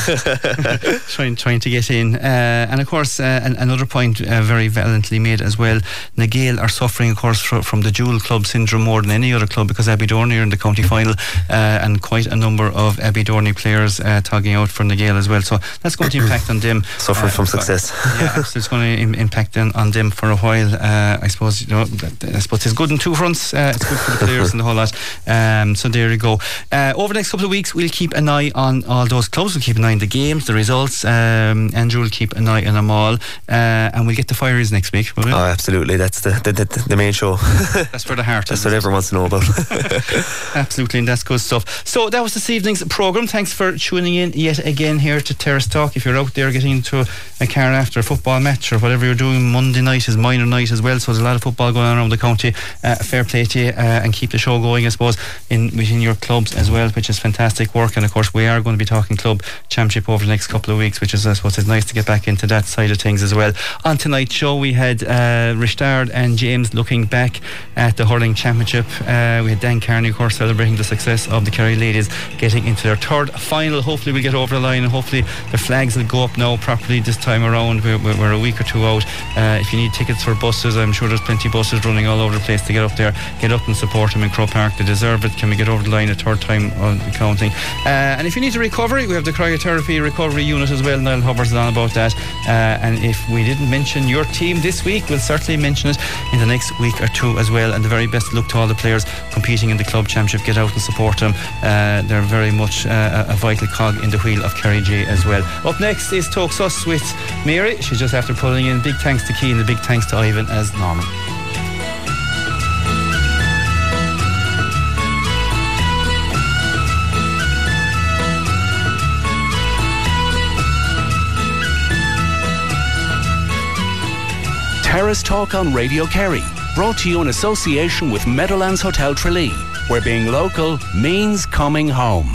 trying trying to get in. Uh, and of course, uh, an, another point uh, very valiantly made as well. Nagale are suffering, of course, fr- from the dual club syndrome more than any other club, because Abbeydorney are in the county final, uh, and quite a number of Abbeydorney players uh, togging out for Nagale as well. So that's going to impact on them. Suffering uh, from success. Yeah, so it's going to im- impact on, on them for a while. Uh, I suppose you know. I suppose it's good on two fronts. Uh, it's good for the players and the whole lot. Um, so there you go. Uh, over the next couple of weeks, we'll keep an eye on all those clubs. We'll keep an eye on the games, the results. Um, Andrew will keep an eye on them all, uh, and we'll get the Fireys next week. Will we? Oh, absolutely. That's the the, the, the main show. That's for the heart. That's what everyone wants to know about. Absolutely, and that's good stuff. So that was this evening's programme. Thanks for tuning in yet again here to Terrace Talk. If you're out there getting into a car after a football match or whatever you're doing, Monday night is minor night as well, so there's a lot of football going on around the county. Uh, fair play to you, uh, and keep the show going, I suppose, in within your clubs as well, which is fantastic. fantastic work, and of course we are going to be talking club championship over the next couple of weeks, which is I suppose it's nice to get back into that side of things as well. On tonight's show we had uh, Rishtard and James looking back at the hurling championship. Uh, we had Dan Carney of course celebrating the success of the Kerry ladies getting into their third final. Hopefully we'll get over the line, and hopefully the flags will go up now properly this time around. We're, we're a week or two out. Uh, if you need tickets for buses, I'm sure there's plenty of buses running all over the place to get up there. Get up and support them in Croke Park. They deserve it. Can we get over the line a third time on counting? Uh, and if you need a recovery, we have the cryotherapy recovery unit as well. Niall Hubbard's on about that. Uh, and if we didn't mention your team this week, we'll certainly mention it in the next week or two as well. And the very best luck to all the players competing in the club championship. Get out and support them. Uh, they're very much uh, a vital cog in the wheel of Kerry J as well. Up next is Talk Sus with Mary. She's just after pulling in. Big thanks to Keane, and big thanks to Ivan as normal. Terrace Talk on Radio Kerry, brought to you in association with Meadowlands Hotel Tralee, where being local means coming home.